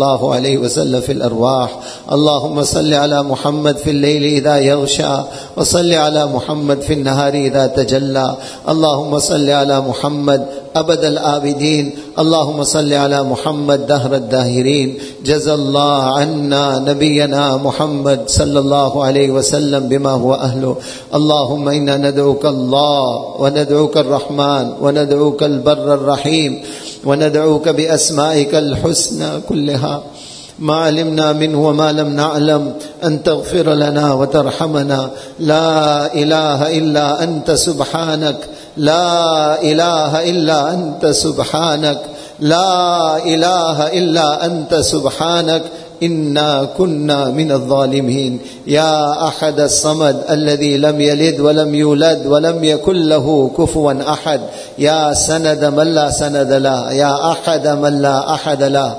الله عليه وسلم في الأرواح. اللهم صل على محمد في الليل إذا يغشى، وصل على محمد في النهار إذا تجلى. اللهم صل على محمد أبد الآبدين. اللهم صل على محمد دهر الداهرين. جزى الله عنا نبينا محمد صلى الله عليه وسلم بما هو أهله. اللهم إنا ندعوك الله وندعوك الرحمن وندعوك البر الرحيم وندعوك بأسمائك الحسنى كلها ما علمنا منه وما لم نعلم، أن تغفر لنا وترحمنا. لا إله إلا أنت سبحانك، لا إله إلا أنت سبحانك، لا إله إلا أنت سبحانك، إنا كنا من الظالمين. يا أحد الصمد الذي لم يلد ولم يولد ولم يكن له كفوا أحد، يا سند من لا سند له، يا أحد من لا أحد له.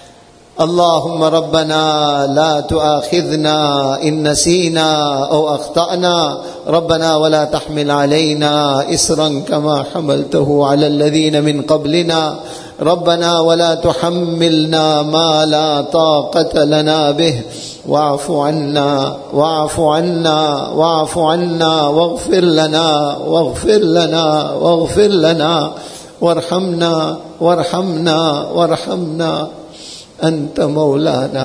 اللهم ربنا لا تؤاخذنا إن نسينا أو أخطأنا، ربنا ولا تحمل علينا إصرا كما حملته على الذين من قبلنا، ربنا ولا تحملنا ما لا طاقة لنا به، واعف عنا واعف عنا واعف عنا واغفر لنا واغفر لنا واغفر لنا وارحمنا وارحمنا وارحمنا. أنت مولانا،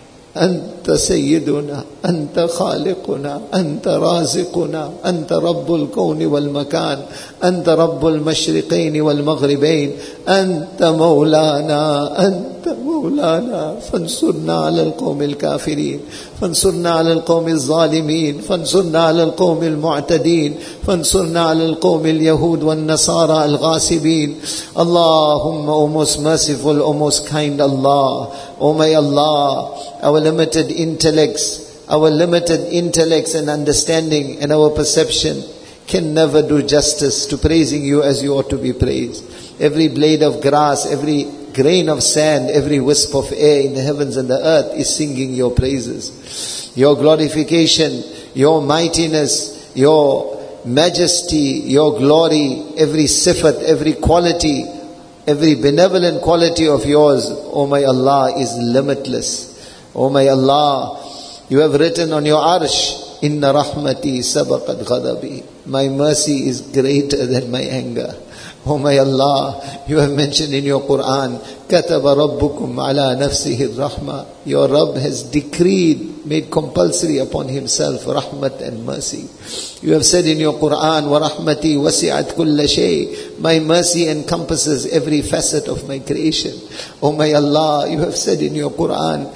أنت سيدنا، أنت خالقنا، أنت رازقنا، أنت رب الكون والمكان، أنت رب المشرقين والمغربين، أنت مولانا، أنت مولانا. فانصرنا على القوم الكافرين، فانصرنا على القوم الظالمين، فانصرنا على القوم المعتدين، فانصرنا على القوم اليهود والنصارى الغاصبين. اللهم O most merciful, O most kind Allah, O may Allah, our limited intellects, our limited intellects and understanding and our perception can never do justice to praising you as you ought to be praised. Every blade of grass, every grain of sand, every wisp of air in the heavens and the earth is singing your praises. Your glorification, your mightiness, your majesty, your glory, every sifat, every quality, every benevolent quality of yours, O my Allah, is limitless. O my Allah, you have written on your arsh, Inna rahmati sabaqat ghadabi. My mercy is greater than my anger. Oh my Allah, you have mentioned in your Quran, Kataba rabbukum ala nafsihi rahma. Your Rabb has decreed, made compulsory upon himself rahmat and mercy. You have said in your Quran, wa rahmati wasi'at kulla shay. My mercy encompasses every facet of my creation. Oh my Allah, you have said in your Quran,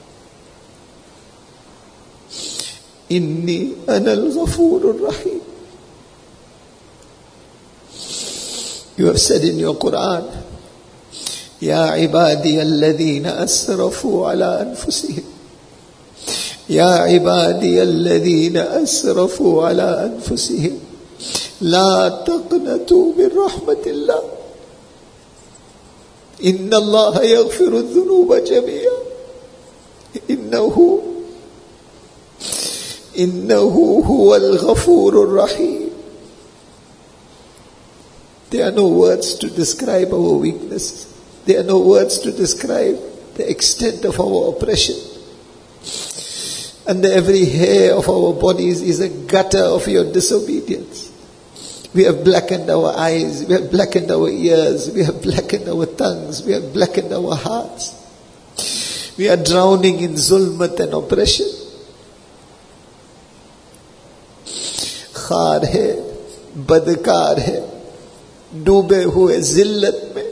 Inni ana al-ghafurur rahim. You have said in your Quran, Ya ibadi alladhina asrafu ala anfusihim. Ya ibadi alladhina asrafu ala anfusihim. La taqnatu min rahmatillah. Inna Allah yaghfiru dhunuba jami'a. Innahu Innahu huwal ghafurur rahim. There are no words to describe our weaknesses. There are no words to describe the extent of our oppression. Under every hair of our bodies is a gutter of your disobedience. We have blackened our eyes, we have blackened our ears, we have blackened our tongues, we have blackened our hearts. We are drowning in zulmat and oppression. खार है, बदकार है, डूबे हुए जिल्लत में.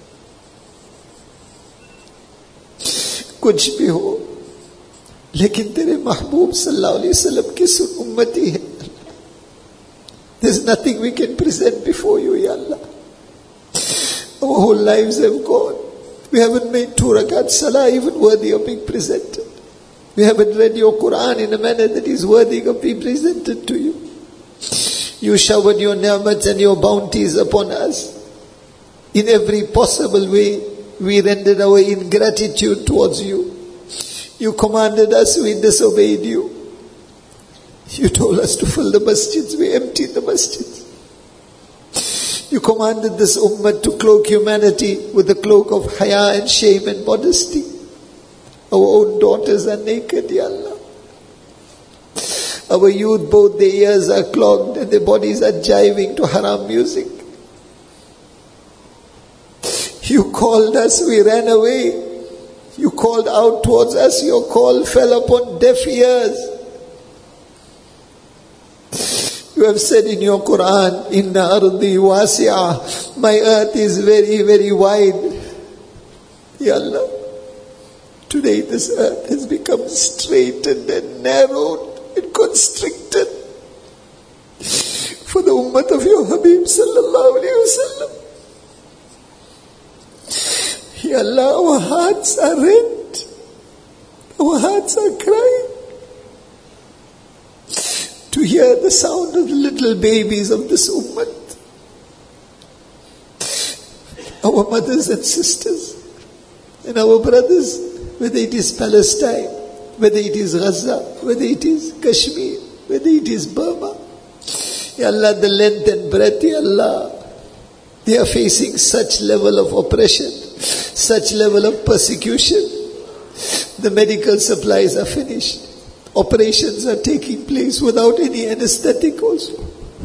कुछ भी हो, लेकिन तेरे महबूब सल्लल्लाहु अलैहि वसल्लम की उम्मती है. There's nothing we can present before you, Ya Allah. Our whole lives have gone. We haven't made two rakat salah even worthy of being presented. We haven't read your Quran in a manner that is worthy of being presented to you. You showered your ni'mat and your bounties upon us. In every possible way, we rendered our ingratitude towards you. You commanded us, we disobeyed you. You told us to fill the masjids, we emptied the masjids. You commanded this ummah to cloak humanity with the cloak of haya and shame and modesty. Our own daughters are naked, Ya Allah. Our youth, both their ears are clogged and their bodies are jiving to haram music. You called us, we ran away. You called out towards us, your call fell upon deaf ears. You have said in your Quran, Inna ardi wasi'ah, my earth is very, very wide. Ya Allah, today this earth has become straightened and narrowed and constricted for the ummah of your Habib sallallahu alayhi wa sallam. Ya Allah, our hearts are rent. Our hearts are crying to hear the sound of the little babies of this ummah. Our mothers and sisters and our brothers, whether it is Palestine, whether it is Gaza, whether it is Kashmir, whether it is Burma. Ya Allah, the length and breadth, Ya Allah, they are facing such level of oppression, such level of persecution. The medical supplies are finished. Operations are taking place without any anesthetic also.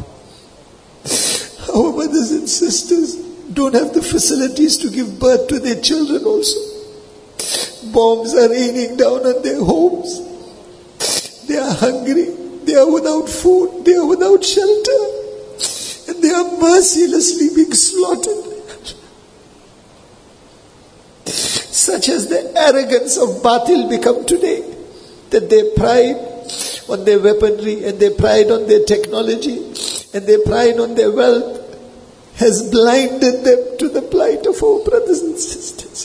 Our mothers and sisters don't have the facilities to give birth to their children also. Bombs are raining down on their homes. They are hungry. They are without food. They are without shelter. And they are mercilessly being slaughtered. Such as the arrogance of Batil become today, that their pride on their weaponry and their pride on their technology and their pride on their wealth has blinded them to the plight of our brothers and sisters.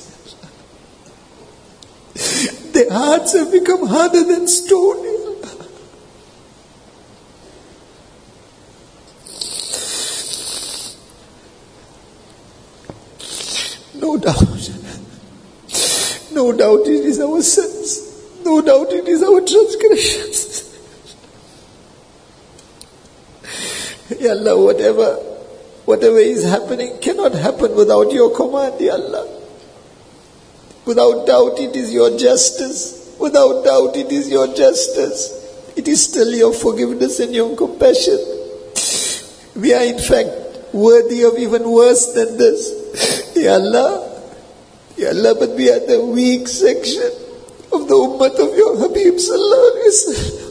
Their hearts have become harder than stone. No doubt. No doubt it is our sins. No doubt it is our transgressions. Ya Allah, whatever, whatever is happening cannot happen without your command, Ya Allah. Without doubt it is your justice. Without doubt it is your justice. It is still your forgiveness and your compassion. We are in fact worthy of even worse than this. Ya Allah, Ya Allah, but we are the weak section of the ummah of your Habib sallallahu alayhi wa sallam.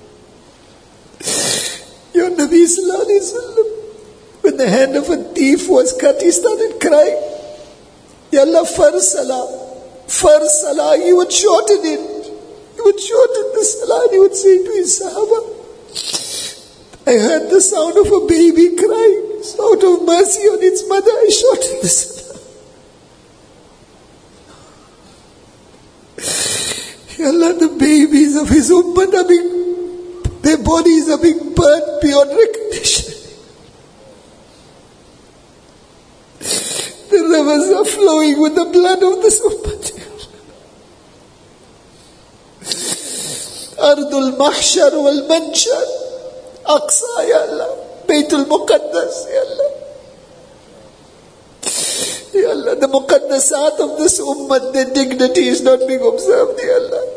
Your Nabi sallallahu alayhi wa sallam, when the hand of a thief was cut, he started crying. Ya Allah, far salah, far salah, he would shorten it. He would shorten the salah and he would say to his sahaba, I heard the sound of a baby crying. So out of mercy on its mother, I shortened the salah. Ya Allah, the babies of his ummah are being, their bodies are being burnt beyond recognition. The rivers are flowing with the blood of this ummah. Ardul Mahshar wal Manshar, Aqsa, Ya Allah, Baytul Muqaddas, Ya Allah. Ya Allah, the Muqaddasat of this ummah, their dignity is not being observed, Ya Allah.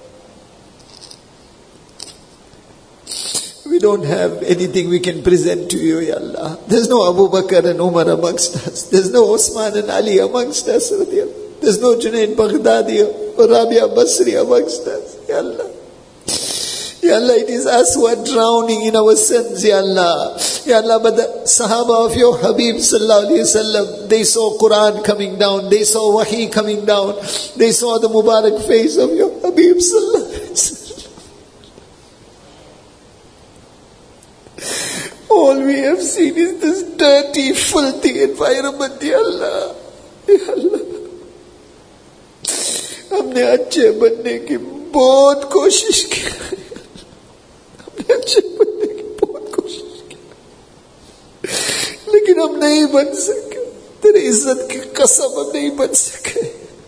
We don't have anything we can present to you, Ya Allah. There's no Abu Bakr and Umar amongst us. There's no Osman and Ali amongst us. There's no Junaid Baghdadi or Rabia Basri amongst us, Ya Allah. Ya Allah, it is us who are drowning in our sins, Ya Allah. Ya Allah, but the Sahaba of your Habib sallallahu alayhi wa sallam, they saw Quran coming down, they saw Wahi coming down, they saw the Mubarak face of your Habib sallallahu alayhi wa sallam. All we have seen is this dirty, filthy environment, Ya Allah. Ya Allah. हमने अच्छे बनने की बहुत कोशिश की. हमने अच्छे बनने की बहुत कोशिश की. लेकिन हम नहीं बन सके. तेरे इज्जत की कसम हम नहीं बन सके.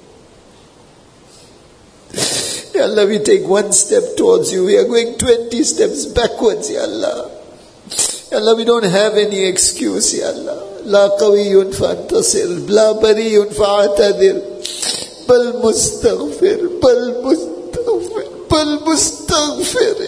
Ya Allah, we take one step towards you. We are going twenty steps backwards, Ya Allah. Ya Allah, we don't have any excuse, Ya Allah. La qawiyun fa'antasir, la bariyun fa'atadir. Bal mustaghfir, bal mustaghfir, bal mustaghfir.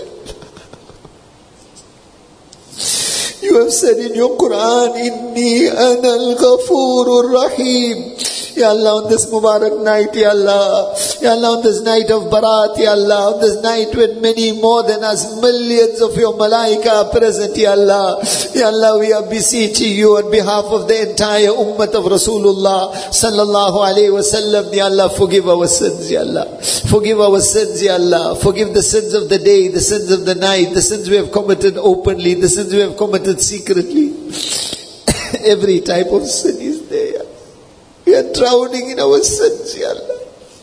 You have said in your Quran, Inni ana al-Ghafurur Rahim. Ya Allah, on this Mubarak night, Ya Allah, Ya Allah, on this night of Barat, Ya Allah, on this night when many more than us, millions of your Malaika are present, Ya Allah, Ya Allah, we are beseeching you on behalf of the entire Ummah of Rasulullah Sallallahu Alaihi Wasallam, Ya Allah, forgive our sins, Ya Allah, forgive our sins, Ya Allah, forgive the sins of the day, the sins of the night, the sins we have committed openly, the sins we have committed secretly. Every type of sin is there, Ya Allah. We are drowning in our sins, Ya Allah.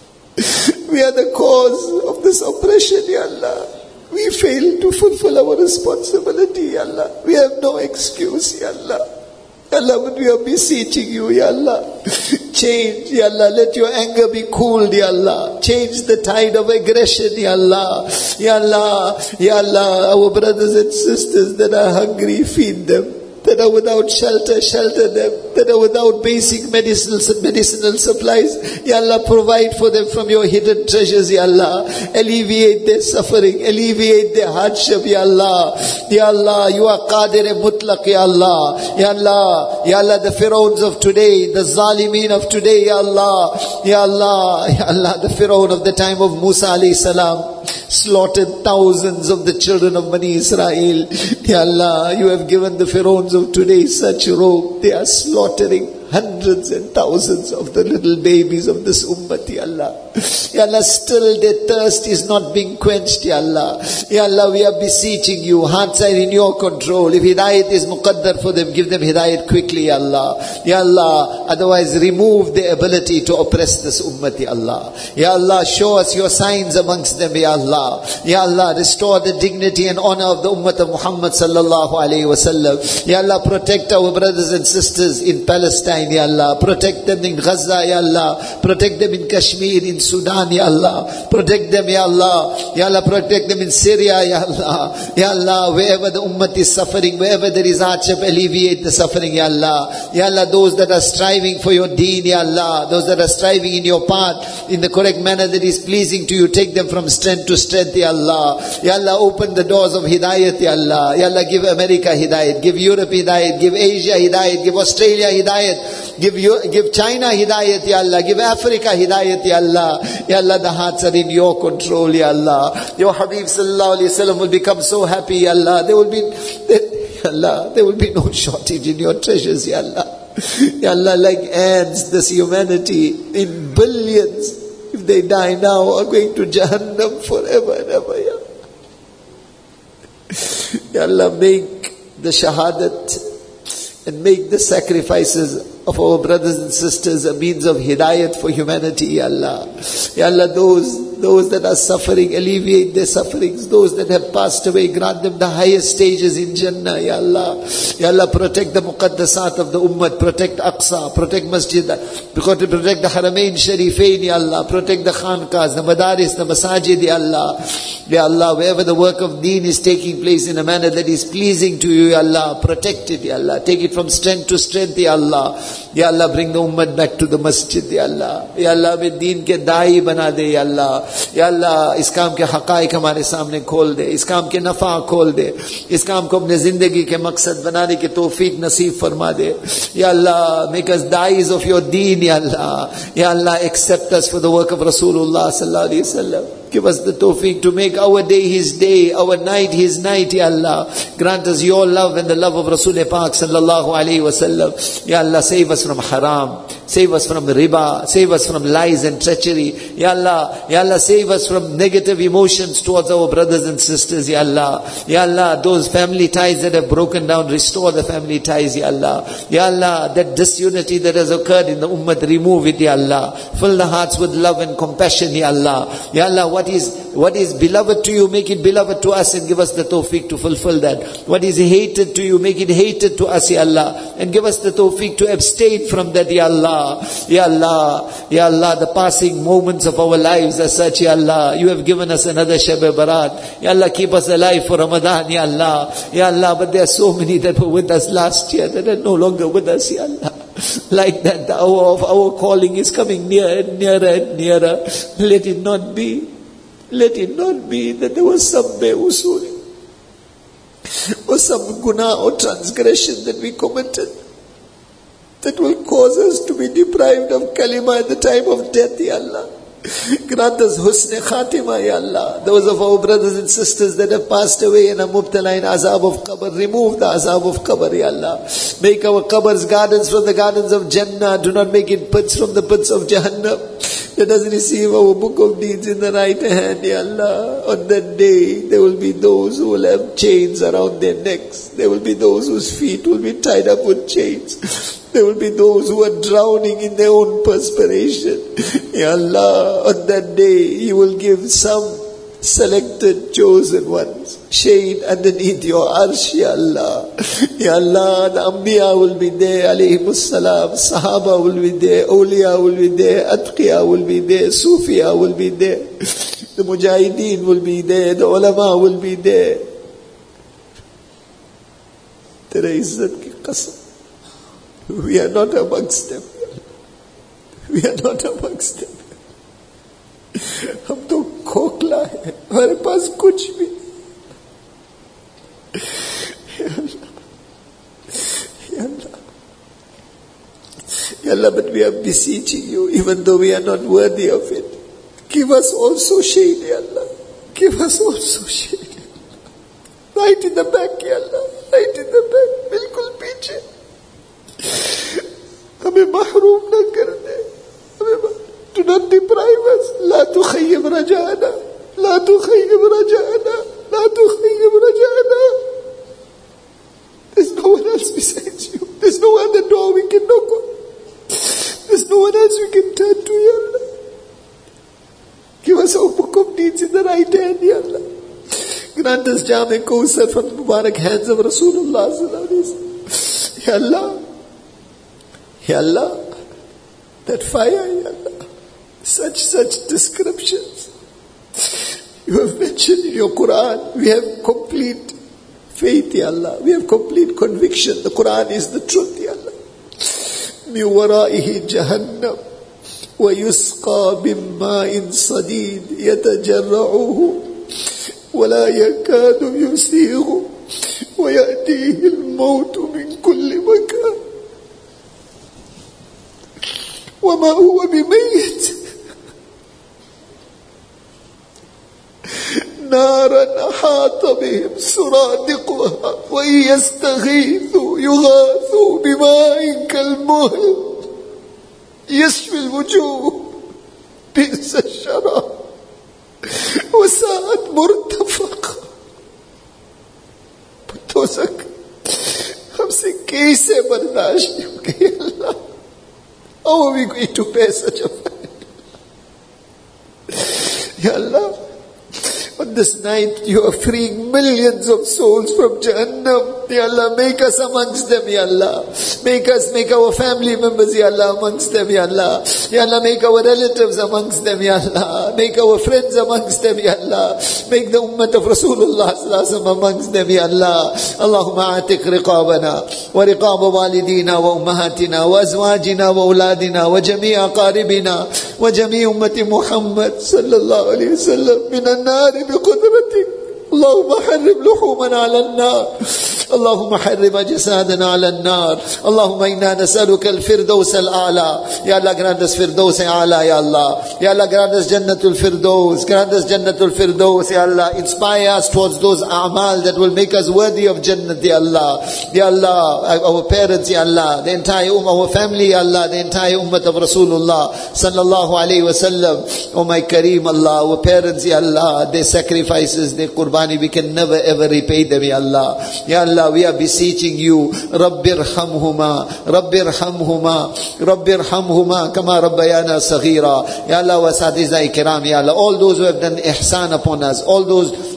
We are the cause of this oppression, Ya Allah. We fail to fulfill our responsibility, Ya Allah. We have no excuse, Ya Allah. Ya Allah, but we are beseeching you, Ya Allah. Change, Ya Allah. Let your anger be cooled, Ya Allah. Change the tide of aggression, Ya Allah. Ya Allah, Ya Allah. Our brothers and sisters that are hungry, feed them. That are without shelter, shelter them. That are without basic medicinal, medicinal supplies, Ya Allah, provide for them from your hidden treasures, Ya Allah. Alleviate their suffering, alleviate their hardship, Ya Allah. Ya Allah, you are Qadir Mutlaq, Ya Allah. Ya Allah, Ya Allah, the Pharaohs of today, the Zalimeen of today, Ya Allah. Ya Allah, Ya Allah, the Pharaoh of the time of Musa alayhi salam slaughtered thousands of the children of Bani Israel. Ya Allah, you have given the Pharaohs of today such robe. They are slaughtering hundreds and thousands of the little babies of this ummah, Ya Allah. Ya Allah, still their thirst is not being quenched, Ya Allah. Ya Allah, we are beseeching you. Hearts are in your control. If hidayat is muqaddar for them, give them hidayat quickly, Ya Allah. Ya Allah, otherwise remove the ability to oppress this ummah, Ya Allah. Ya Allah, show us your signs amongst them, Ya Allah. Ya Allah, restore the dignity and honor of the ummah of Muhammad sallallahu alayhi wa sallam. Ya Allah, protect our brothers and sisters in Palestine, Ya Allah. Protect them in Gaza, Ya Allah. Protect them in Kashmir, in Sudan, Ya Allah. Protect them, Ya Allah. Ya Allah, protect them in Syria, Ya Allah. Ya Allah, wherever the ummah is suffering, wherever there is hardship, alleviate the suffering, Ya Allah. Ya Allah, those that are striving for your deen, Ya Allah. Those that are striving in your path, in the correct manner that is pleasing to you, take them from strength to strength, Ya Allah. Ya Allah, open the doors of hidayat, Ya Allah. Ya Allah, give America hidayat, give Europe hidayat, give Asia hidayat, give Australia hidayat, give you, give China hidayat, Ya Allah, give Africa hidayat, Ya Allah. Ya Allah, the hearts are in your control, Ya Allah. Your Habib sallallahu alayhi wa sallam will become so happy, Ya Allah. There will be, Ya Allah, there will be no shortage in your treasures, Ya Allah. Ya Allah, like ants, this humanity in billions, if they die now, are going to Jahannam forever and ever, Ya Allah. Ya Allah, make the shahadat and make the sacrifices of our brothers and sisters a means of hidayat for humanity, Ya Allah. Ya Allah, those, those that are suffering, alleviate their sufferings. Those that have passed away, grant them the highest stages in Jannah, Ya Allah. Ya Allah, protect the muqaddasat of the ummah, protect Aqsa, protect Masjid, protect the Haramain Sharifain, Ya Allah, protect the Khanqahs, the Madaris, the Masajid, Ya Allah. Ya Allah, wherever the work of deen is taking place in a manner that is pleasing to you, Ya Allah, protect it, Ya Allah. Take it from strength to strength, Ya Allah. Ya Allah, bring the ummah back to the masjid, Ya Allah. Ya Allah, में दीन के दाई बना दे, Ya Allah. Ya Allah, इस काम के हक़ाइक़ हमारे सामने खोल दे, इस काम के नफ़ा खोल दे, इस काम को अपने जिंदगी के मकसद बनाने की तौफीक नसीब फरमा दे. Ya Allah, make us da'is of your deen, Ya Allah. Ya Allah, accept us for the work of Rasulullah sallallahu alaihi wasallam. Give us the tawfiq to make our day His day, our night His night, Ya Allah. Grant us your love and the love of Rasul Pak sallallahu alayhi wa sallam. Ya Allah, save us from haram. Save us from riba. Save us from lies and treachery. Ya Allah, Ya Allah, save us from negative emotions towards our brothers and sisters, Ya Allah. Ya Allah, those family ties that have broken down, restore the family ties, Ya Allah. Ya Allah, that disunity that has occurred in the ummah, remove it, Ya Allah. Fill the hearts with love and compassion, Ya Allah. Ya Allah, what is, what is beloved to you, make it beloved to us and give us the tawfiq to fulfill that. What is hated to you, make it hated to us, Ya Allah. And give us the tawfiq to abstain from that, Ya Allah. Ya Allah, Ya Allah, the passing moments of our lives are such, Ya Allah. You have given us another Shab-e Barat. Ya Allah, keep us alive for Ramadan, Ya Allah. Ya Allah, but there are so many that were with us last year that are no longer with us, Ya Allah. Like that, the hour of our calling is coming nearer and nearer and nearer. Let it not be. Let it not be that there was some be'usul or some guna or transgression that we committed that will cause us to be deprived of kalima at the time of death, Ya Allah. Grant us husn khatima, Ya Allah. Those of our brothers and sisters that have passed away and are mubtala in azab of qabr, remove the azab of qabr, Ya Allah. Make our qabrs gardens from the gardens of Jannah. Do not make it pits from the pits of Jahannam. Let us receive our book of deeds in the right hand, Ya Allah. On that day, there will be those who will have chains around their necks. There will be those whose feet will be tied up with chains. There will be those who are drowning in their own perspiration. Ya Allah, on that day, you will give some selected, chosen ones shade underneath your arsh, Ya Allah. Ya Allah, the Anbiya will be there, alayhimus salam, Sahaba will be there, Awliya will be there, Atqiya will be there, Sufiya will be there, the Mujahideen will be there, the Ulama will be there. Tere izzat ki qasam. We are not amongst them. We are not amongst them. हम तो खोखला है, हमारे पास कुछ भी नहीं. Ya Allah, Ya Allah, but we are beseeching you, even though we are not worthy of it. Give us also shade, Ya Allah. Give us also shade. Right in the back, Ya Allah. Right in the back. बिल्कुल पीछे. हमें महरूम न कर दे. हमें do not deprive us. لا تخيب رجاءنا. لا تخيب رجاءنا. لا تخيب رجاءنا. There's no one else besides you. There's no other door we can knock on. There's no one else we can turn to, Ya Allah. Give us our book of deeds in the right hand, Ya Allah. Grant us Jam-e Kawthar from the Mubarak hands of Rasulullah sallallahu alaihi wasallam. Ya Allah. Ya Allah. That fire, Ya Allah. Such, such descriptions you have mentioned in your Quran. We have complete faith, Ya Allah. We have complete conviction. The Quran is the truth, Ya Allah. مِنْ وَرَائِهِ جَهَنَّمْ وَيُسْقَى بِمَاءٍ صَدِيدٍ يَتَجَرَّعُهُ وَلَا يَكَادُ يُسِيغُ وَيَأْتِيهِ الْمَوْتُ مِنْ كُلِّ مَكَانٍ وَمَا هُوَ بِمَيِّتٍ نارا أحاط بهم سرادقها وإن يستغيثوا يغاثوا بماء كالمهل يشفي الوجوه بئس الشراب وساءت مرتفقة. पुतोसक हमसे कैसे बर्दाश्त होगी अल्लाह? How are we going to bear such a fight? Ya Allah, on this night you are freeing millions of souls from Jahannam. Ya Allah, make us amongst them, Ya Allah. Make us, make our family members, Ya Allah, amongst them, Ya Allah. Ya Allah, make our relatives amongst them, Ya Allah. Make our friends amongst them, Ya Allah. Make the ummah of Rasulullah sallallahu alaihi wasallam amongst them, Ya Allah. Allahumma atiq riqabana wa riqab walidina wa ummahatina wa azwajina wa auladina wa jami' aqaribina wa jami' ummati Muhammad sallallahu alaihi wasallam min an-nar بقدرتك. اللهم حرم لحومنا على النار. اللهم حرم أجسادنا على النار. اللهم إنا نسألك الفردوس الأعلى. يا الله grant us فردوس أعلى يا الله. يا الله grant us جنة الفردوس. Grant us جنة الفردوس يا الله. Inspire us towards those أعمال that will make us worthy of Jannah ya Allah. Ya Allah, our parents ya Allah, the entire ummah, our family ya Allah, the entire ummah of Rasulullah sallallahu alayhi wa sallam. Oh my Kareem Allah, our parents ya Allah, their sacrifices, their qurban, we can never ever repay them, Ya Allah. Ya Allah, we are beseeching you, Rabbir hamhuma, Rabbir hamhuma, Rabbir hamhuma, kama Rabbayana saghira. Ya Allah, wa sadizai kiram, Ya Allah. All those who have done ihsan upon us, all those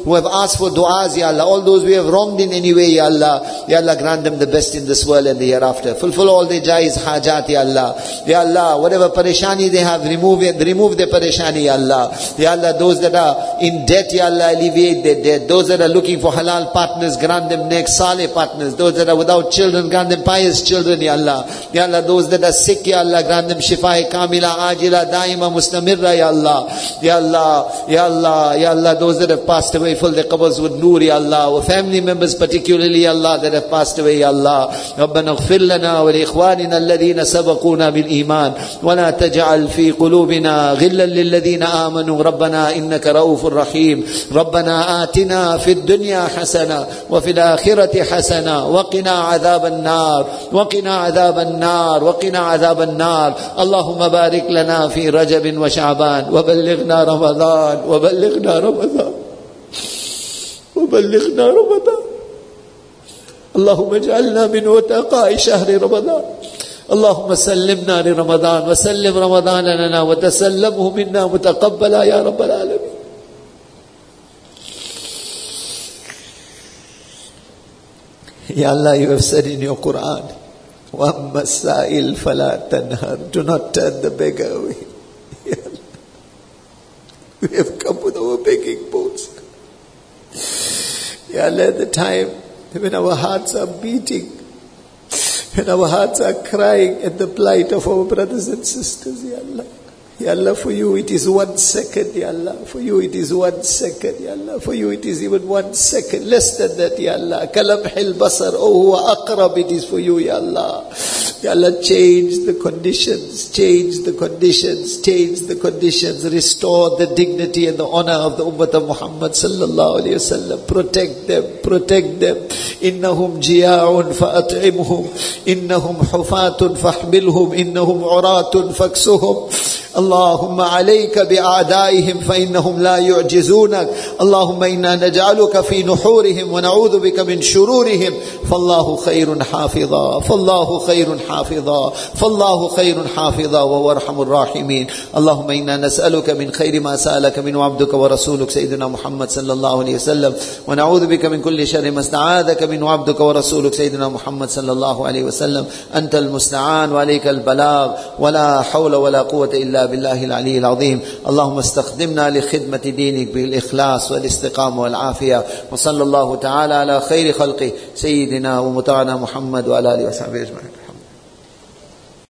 who have asked for du'as, Ya Allah, all those we have wronged in any way, Ya Allah, Ya Allah, grant them the best in this world and the hereafter. Fulfill all their jaiz hajat, Ya Allah. Ya Allah, whatever parishani they have, remove it, remove their parishani, Ya Allah. Ya Allah, those that are in debt, Ya Allah, alleviate their debt. Those that are looking for halal partners, grant them next saleh partners. Those that are without children, grant them pious children, Ya Allah. Ya Allah, those that are sick, Ya Allah, grant them shifa kamila, ajila, daima, mustamirra, Ya Allah. Ya Allah, Ya Allah, Ya Allah, those that have passed away, fill their qabrs with nur, Ya Allah. Our family members particularly, Ya Allah, that have passed away, Ya Allah. ربنا اغفر لنا ولإخواننا الذين سبقونا بالإيمان ولا تجعل في قلوبنا غلا للذين آمنوا ربنا إنك رؤوف رحيم ربنا آتنا في الدنيا حسنة وفي الآخرة حسنة وقنا عذاب النار وقنا عذاب النار وقنا عذاب النار اللهم بارك لنا في رجب وشعبان وبلغنا رمضان وبلغنا رمضان وبلغنا رمضان اللهم اجعلنا من وتقاء شهر رمضان اللهم سلمنا لرمضان وسلم رمضان لنا وتسلمه منا متقبلا يا رب العالمين. Ya Allah, you have said in your Quran, وَأَمَّا السَّائِلْ فَلَا تَنْهَرْ, do not turn the beggar away. Ya Allah, we have come with our begging bowls. Ya Allah, at the time when our hearts are beating, when our hearts are crying at the plight of our brothers and sisters, Ya Allah. Ya Allah, for you it is one second, Ya Allah. For you it is one second, Ya Allah. For you it is even one second, less than that, Ya Allah. Kalamhil basar, oh huwa aqrab, it is for you, Ya Allah. Ya Allah, change the conditions, change the conditions, change the conditions, restore the dignity and the honor of the Ummah of Muhammad sallallahu alayhi wa sallam. Protect them, protect them. Innahum jiya'un fa'at'imhum, innahum hufatun fahmilhum, innahum uratun faksuhum. اللهم عليك بأعدائهم فإنهم لا يعجزونك اللهم إنا نجعلك في نحورهم ونعوذ بك من شرورهم فالله خير حافظا فالله خير حافظا فالله خير حافظا وهو أرحم الراحمين اللهم إنا نسألك من خير ما سألك منه عبدك ورسولك سيدنا محمد صلى الله عليه وسلم ونعوذ بك من كل شر ما استعاذك منه عبدك ورسولك سيدنا محمد صلى الله عليه وسلم أنت المستعان وعليك البلاغ ولا حول ولا قوة إلا بالله العلي العظيم اللهم استخدمنا لخدمة دينك بالإخلاص والاستقامة والعافية وصلى الله تعالى على خير خلقه سيدنا ومطاعنا محمد وعلى آله وصحبه أجمعين.